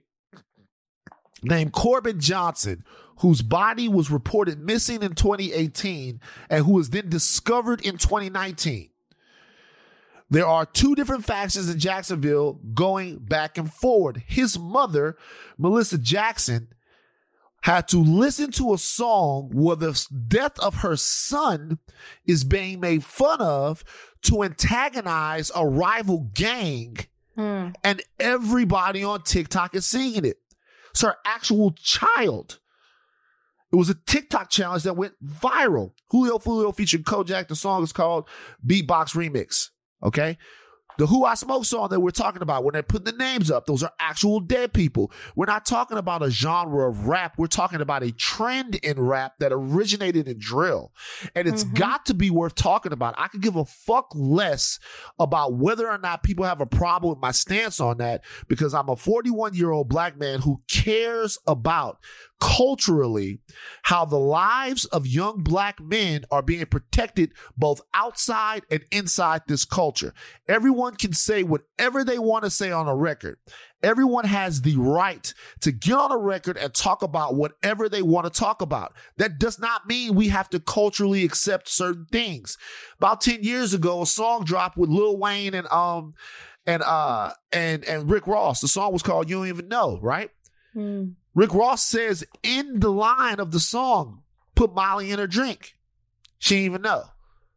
named Corbin Johnson, whose body was reported missing in twenty eighteen and who was then discovered in twenty nineteen. There are two different factions in Jacksonville going back and forward. His mother, Melissa Jackson, had to listen to a song where the death of her son is being made fun of to antagonize a rival gang. Hmm. And everybody on TikTok is singing it. It's her actual child. It was a TikTok challenge that went viral. Julio Fulio featured Kojak. The song is called Beatbox Remix. Okay? The Who I Smoke song that we're talking about, when they're putting the names up, those are actual dead people. We're not talking about a genre of rap. We're talking about a trend in rap that originated in drill. And it's mm-hmm. got to be worth talking about. I could give a fuck less about whether or not people have a problem with my stance on that, because I'm a forty-one-year-old black man who cares about culturally how the lives of young black men are being protected both outside and inside this culture. Everyone can say whatever they want to say on a record. Everyone has the right to get on a record and talk about whatever they want to talk about. That does not mean we have to culturally accept certain things. About ten years ago, a song dropped with Lil Wayne and um and uh and and Rick Ross. The song was called You Don't Even Know, right? Mm. Rick Ross says in the line of the song, "Put Molly in her drink." She didn't even know.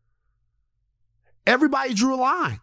Everybody drew a line.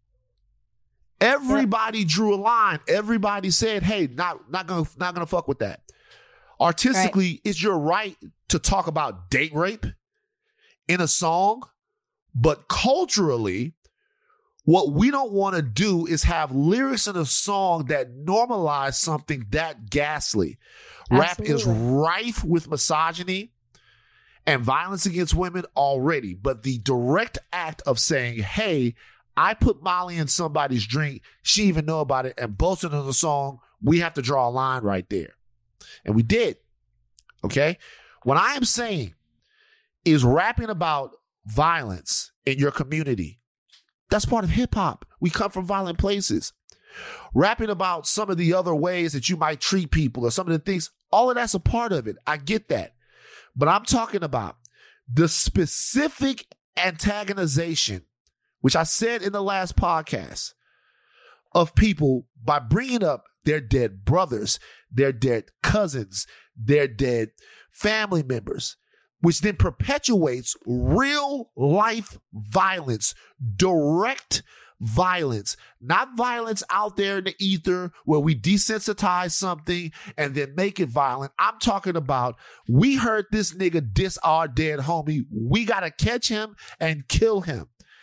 Everybody drew a line. Everybody said, "Hey, not not gonna not gonna fuck with that." Artistically, right. It's your right to talk about date rape in a song, but culturally, what we don't want to do is have lyrics in a song that normalize something that ghastly. Absolutely. Rap is rife with misogyny and violence against women already, but the direct act of saying, "Hey, I put Molly in somebody's drink, she even know about it," and boasting on the song, we have to draw a line right there. And we did. Okay? What I am saying is rapping about violence in your community, that's part of hip hop. We come from violent places. Rapping about some of the other ways that you might treat people or some of the things, all of that's a part of it. I get that. But I'm talking about the specific antagonization, which I said in the last podcast, of people by bringing up their dead brothers, their dead cousins, their dead family members, which then perpetuates real life violence, direct violence, not violence out there in the ether where we desensitize something and then make it violent. I'm talking about, we heard this nigga diss our dead homie. We got to catch him and kill him.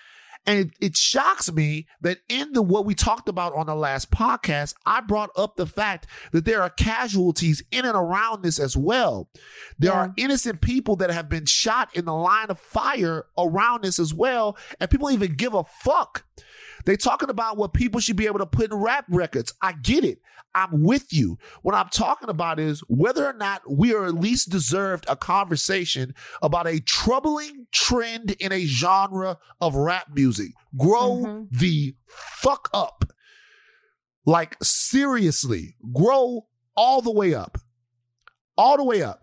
And it, it shocks me that in the what we talked about on the last podcast, I brought up the fact that there are casualties in and around this as well. There yeah. are innocent people that have been shot in the line of fire around this as well, and people don't even give a fuck. They talking about what people should be able to put in rap records. I get it. I'm with you. What I'm talking about is whether or not we are at least deserved a conversation about a troubling trend in a genre of rap music. Grow mm-hmm. the fuck up. Like, seriously, grow all the way up. All the way up.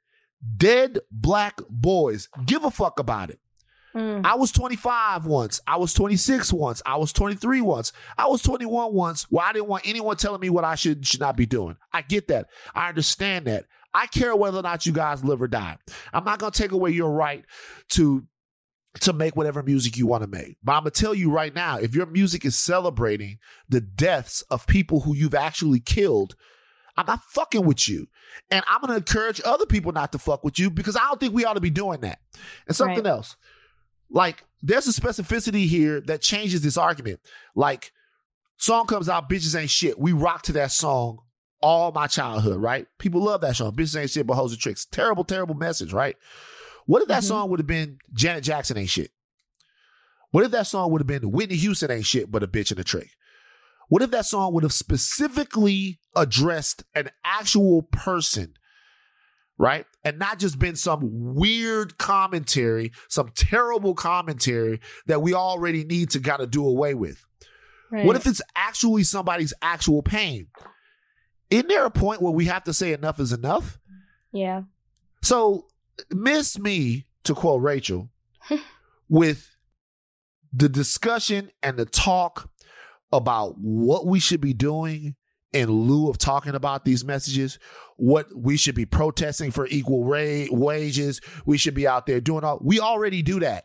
Dead black boys. Give a fuck about it. Mm. I was twenty-five once. I was twenty-six once. I was twenty-three once. I was twenty-one once where I didn't want anyone telling me what I should should not be doing. I get that. I understand that. I care whether or not you guys live or die. I'm not going to take away your right to, to make whatever music you want to make. But I'm going to tell you right now, if your music is celebrating the deaths of people who you've actually killed, I'm not fucking with you. And I'm going to encourage other people not to fuck with you because I don't think we ought to be doing that. And something right. else. Like, there's a specificity here that changes this argument. Like, song comes out, Bitches Ain't Shit. We rock to that song all my childhood, right? People love that song. Bitches Ain't Shit, but hoes and tricks. Terrible, terrible message, right? What if that mm-hmm. song would have been Janet Jackson Ain't Shit? What if that song would have been Whitney Houston Ain't Shit, but a bitch and a trick? What if that song would have specifically addressed an actual person, right? And not just been some weird commentary, some terrible commentary that we already need to kind of do away with. Right. What if it's actually somebody's actual pain? Isn't there a point where we have to say enough is enough? Yeah. So miss me, to quote Rachel, with the discussion and the talk about what we should be doing in lieu of talking about these messages, what we should be protesting for equal ra- wages. We should be out there doing all. We already do that.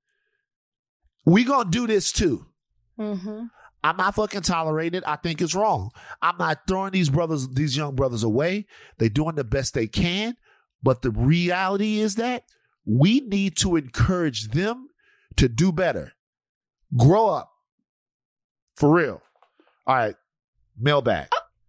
We gonna do this too. Mm-hmm. I'm not fucking tolerating it. I think it's wrong. I'm not throwing these brothers, these young brothers away. They're doing the best they can. But the reality is that we need to encourage them to do better. Grow up. For real. All right. Mailbag.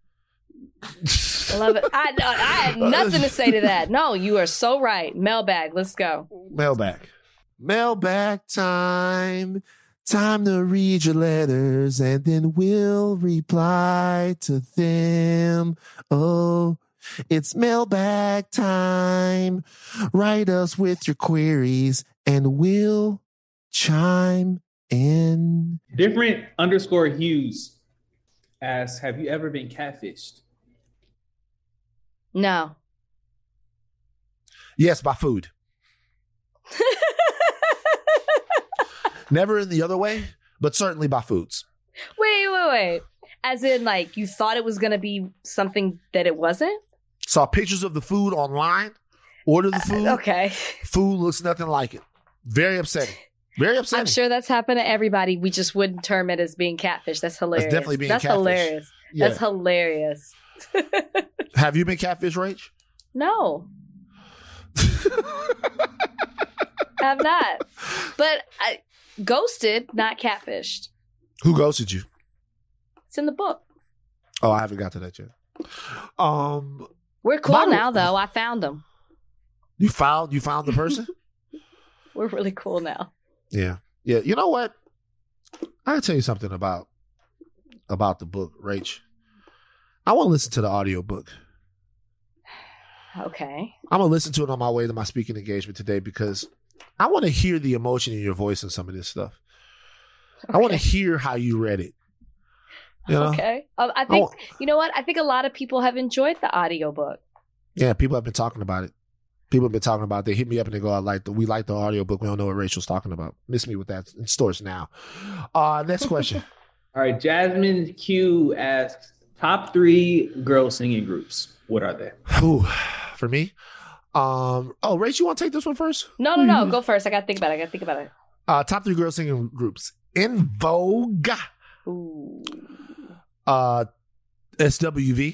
I love it. I, I had nothing to say to that. No, you are so right. Mailbag. Let's go. Mailbag. Mailbag time. Time to read your letters and then we'll reply to them. Oh, it's mailbag time. Write us with your queries and we'll chime in. Different underscore Hughes asks, have you ever been catfished? No. Yes, by food. Never in the other way, but certainly by foods. Wait, wait, wait. As in, like, you thought it was going to be something that it wasn't? Saw pictures of the food online, ordered the food. Uh, okay. Food looks nothing like it. Very upsetting. Very upsetting. I'm sure that's happened to everybody. We just wouldn't term it as being catfish. That's hilarious. That's definitely being that's catfish. Hilarious. Yeah. That's hilarious. Have you been catfish, Rach? No. I've not. But I ghosted, not catfished. Who ghosted you? It's in the book. Oh, I haven't got to that yet. Um, We're cool now, though. I found him. You found you found the person? We're really cool now. Yeah. Yeah. You know what? I gotta tell you something about about the book, Rach. I want to listen to the audiobook. Okay. I'm gonna listen to it on my way to my speaking engagement today because I want to hear the emotion in your voice and some of this stuff. Okay. I want to hear how you read it. You know? Okay. Um, I think, I want, you know what? I think a lot of people have enjoyed the audiobook. Yeah, people have been talking about it. People have been talking about it. They hit me up and they go, I like the, we like the audiobook. We don't know what Rachel's talking about. Miss me with that in stores now. Uh, next question. All right. Jasmine Q asks, top three girl singing groups. What are they? Ooh, for me? Um, oh, Rach, you want to take this one first? No, no, no. Go first. I got to think about it. I got to think about it. Uh, top three girl singing groups. In Vogue. Ooh. Uh, S W V.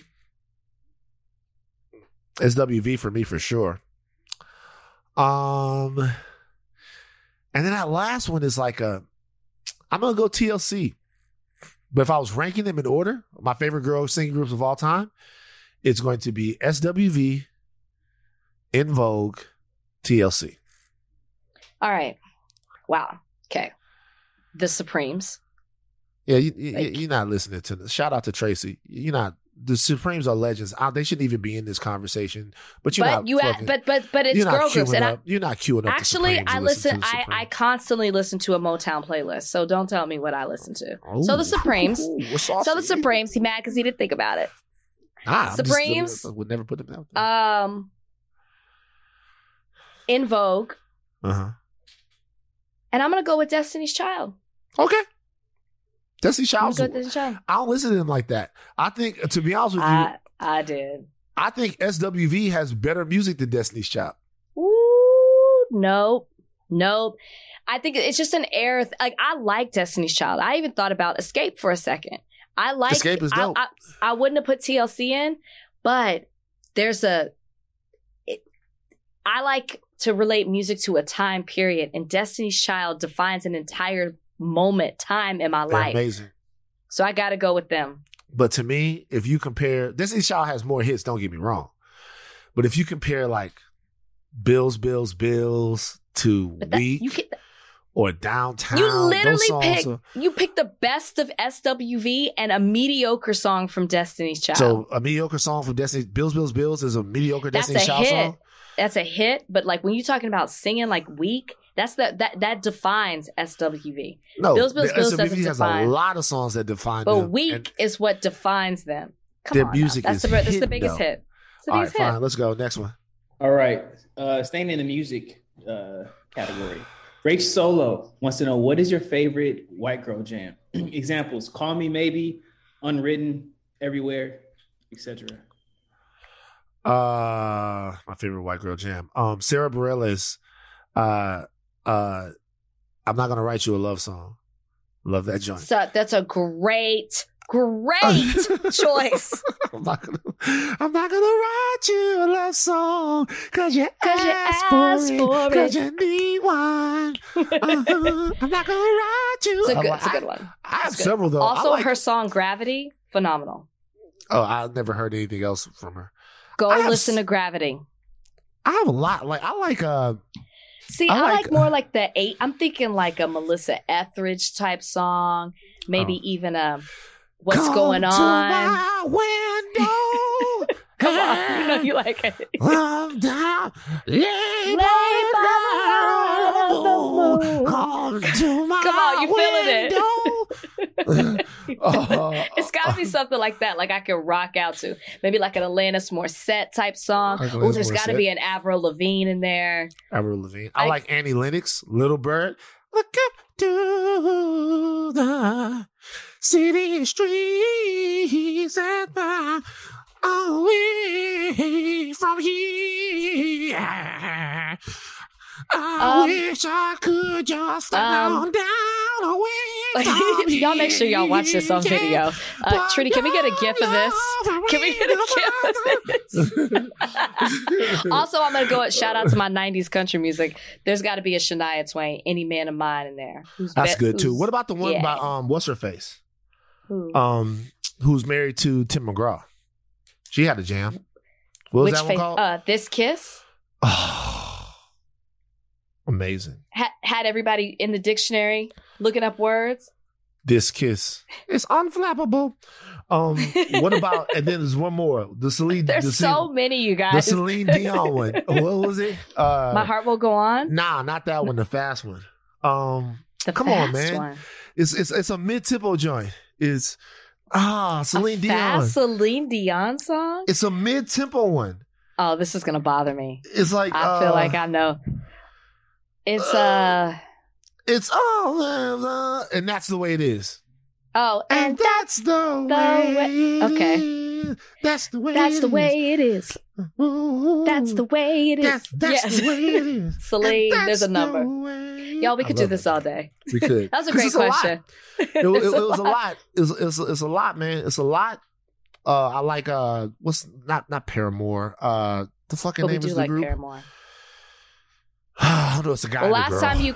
S W V for me for sure. Um, and then that last one is like a, I'm gonna go T L C. But if I was ranking them in order, my favorite girl singing groups of all time, it's going to be S W V, In Vogue, T L C. All right. Wow. Okay. The Supremes. Yeah, you, you, like, you're not listening to this. Shout out to Tracy. You're not. The Supremes are legends. I, they shouldn't even be in this conversation. But you're but not. You fucking, at, but but but it's girl groups, and up, I, you're not queuing up. Actually, the I listen. listen. I, I constantly listen to a Motown playlist. So don't tell me what I listen to. Ooh. So the Supremes. Ooh, so the Supremes. He mad because he didn't think about it. Ah, Supremes just, would never put them down. Um, In Vogue. Uh huh. And I'm gonna go with Destiny's Child. Okay. Destiny's Child. Destiny's Child. I don't listen to them like that. I think, to be honest with you, I, I did. I think S W V has better music than Destiny's Child. Ooh, nope, nope. I think it's just an era. Th- like I like Destiny's Child. I even thought about Escape for a second. I like Escape is dope. I, I, I wouldn't have put T L C in, but there's a. It, I like to relate music to a time period, and Destiny's Child defines an entire moment, time in my They're life. amazing. So I got to go with them. But to me, if you compare, Destiny's Child has more hits, don't get me wrong. But if you compare like Bills, Bills, Bills to But that- Weak you can- or Downtown, You those literally songs pick are- you pick the best of S W V and a mediocre song from Destiny's Child. so a mediocre song from Destiny, Bills, Bills, Bills is a mediocre That's Destiny's a Child hit. song. That's a hit. But like when you're talking about singing like Weak, that's the that that defines S W V. No, Bills, Bills, the Bills S W V doesn't has define. a lot of songs that define But them. Weak and is what defines them. Come their on, music now. That's is the that's the hitting, biggest though. hit. It's the All right, biggest hit. fine. Let's go. Next one. All right. Uh, staying in the music uh, category. Rach Solo wants to know, what is your favorite white girl jam? Examples: Call Me Maybe, Unwritten, Everywhere, et cetera. Uh, my favorite white girl jam. Um, Sarah Bareilles. Uh, uh, I'm Not Gonna Write You a Love Song. Love that joint. So that's a great, great choice. I'm not gonna, I'm not gonna write you a love song cause you Cause you asked asked for for it, cause it. you need one. Uh-huh. I'm not gonna write you. It's a I'm good, like- it's a good I- one. I have It's good. several though. I Also, like- her song Gravity, phenomenal. Oh, I've never heard anything else from her. Go I have listen s- to Gravity. I have a lot. Like I like. uh See, I I, like- like, more like the eight. I'm thinking like a Melissa Etheridge type song, maybe Oh. even a What's Come Going to On. my window. Come on, you know you like it. I'm down, lay Lay by by the moon. Come to my Come on, you feeling window. Oh, It's got to be something like that, like I can rock out to. Maybe like an Alanis Morissette type song. Like Oh, Alanis there's got to Morissette. be an Avril Lavigne in there. Avril Lavigne. I Like- like Annie Lennox, Little Bird. Look up to the city streets and far away from here. I Um, wish I could just um, down, down away from Y'all make sure y'all watch this on here. video. Uh, Trudy, can we get a gif of this? Can we get a gif of this? Also, I'm gonna go at shout out to my nineties country music. There's got to be a Shania Twain, Any Man of Mine in there. Who's That's be- good too. who's- What about the one yeah. by um what's her face? Who? Um who's married to Tim McGraw? She had a jam. What was Which that one face? called? Uh, This Kiss Amazing. ha- had everybody in the dictionary looking up words. This kiss. It's unflappable. Um, what about and then there's one more. The Celine There's the so Celine, many, you the guys. Celine Dion one. What was it? Uh My Heart Will Go On. Nah, not that one, the fast one. Um The come on, fast man. one. It's it's it's a mid tempo joint. It's ah Celine A Dion. fast Celine Dion song. It's a mid tempo one. Oh, this is gonna bother me. It's like I feel uh, like I know. It's uh It's all of the, and that's the way it is. oh, and, And that's the, the way. way- okay. it is. That's the way. that's it the is. way it is. Ooh, That's the way it is. That's, that's Yes. the way it is. Celine, And there's a that's number. the way- Y'all, we I could do love this it. all day. We could. That was a 'Cause great it's a lot. question. It, it, It's it a was a lot. lot. It's, it's, it's a lot, man. It's a lot. Uh, I like uh, what's not not Paramore. Uh, the fucking But we name do is the like group. Paramore. I don't know. It's a guy. The and a last girl. time you called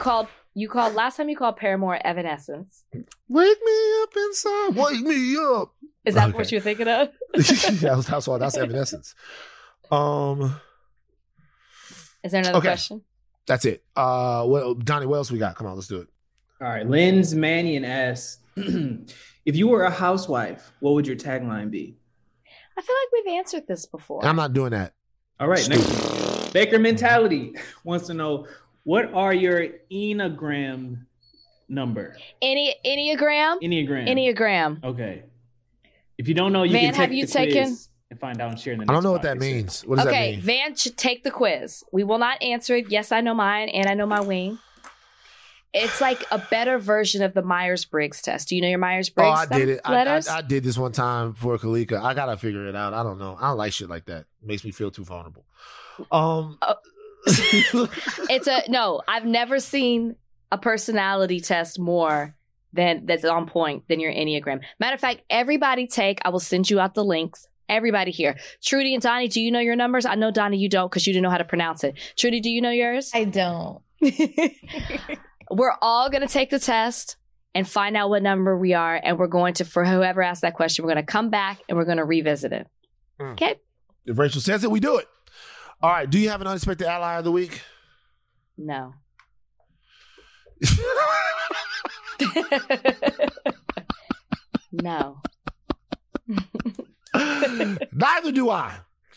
You called last time you called Paramore Evanescence. Wake me up inside. Wake me up. Is that Okay. what you're thinking of? that's, that's why that's Evanescence. Um, Is there another okay. question? That's it. Uh, well, Donnie, what else we got? Come on, let's do it. All right. Lynn's Mannion asks, if you were a housewife, what would your tagline be? I feel like we've answered this before. I'm not doing that. All right. Next one. Baker Mentality wants to know, what are your Enneagram number? Any Enneagram? Enneagram. Enneagram. Okay. If you don't know, you Van, can take have you the taken- quiz and find out and share in the next I don't know what that podcast. means. What does Okay, that mean? Van should take the quiz. We will not answer it. Yes, I know mine, and I know my wing. It's like a better version of the Myers-Briggs test. Do you know your Oh, Myers-Briggs I did it. I, I, letters? I did this one time for Kalika. I gotta figure it out. I don't know. I don't like shit like that. It makes me feel too vulnerable. Um, It's a no. I've never seen a personality test more than that's on point than your Enneagram. Matter of fact, everybody take. I will send you out the links. Everybody here, Trudy and Donnie. Do you know your numbers? I know Donnie, you don't because you didn't know how to pronounce it. Trudy, do you know yours? I don't. We're all going to take the test and find out what number we are, and we're going to, for whoever asked that question, we're going to come back and we're going to revisit it. Mm. Okay. If Rachel says it, we do it. All right. Do you have an unexpected ally of the week? No. No. Neither do I.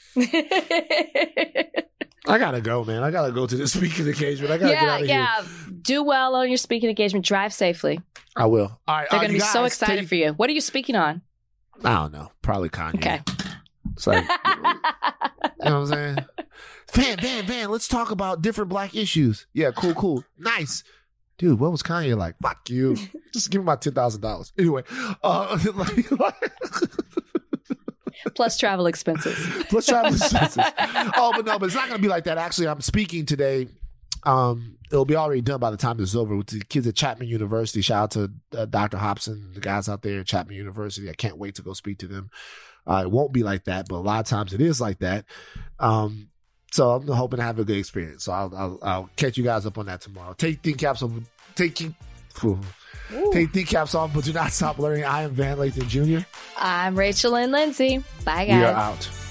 I gotta go, man. I gotta go to this speaking engagement. I gotta get Yeah, out of yeah. here. Do well on your speaking engagement. Drive safely. I will. All right. They're uh, going to you be so guys excited take- for you. What are you speaking on? I don't know. Probably Kanye. Okay. It's like, you know what I'm saying? Van, Van, Van, let's talk about different black issues. Yeah, cool, cool. Nice. Dude, what was Kanye like? Fuck you. Just give me my ten thousand dollars. Anyway. Uh, like, like, Plus travel expenses. Plus travel expenses. Oh, but no, but it's not going to be like that. Actually, I'm speaking today. Um, it'll be already done by the time this is over with the kids at Chapman University. Shout out to uh, Doctor Hobson, the guys out there at Chapman University. I can't wait to go speak to them. Uh, it won't be like that, but a lot of times it is like that. Um, so I'm hoping to have a good experience. So I'll, I'll, I'll catch you guys up on that tomorrow. Take think caps off. Take take think caps off, but do not stop learning. I am Van Lathan Junior I'm Rachel and Lindsay. Bye, guys. We are out.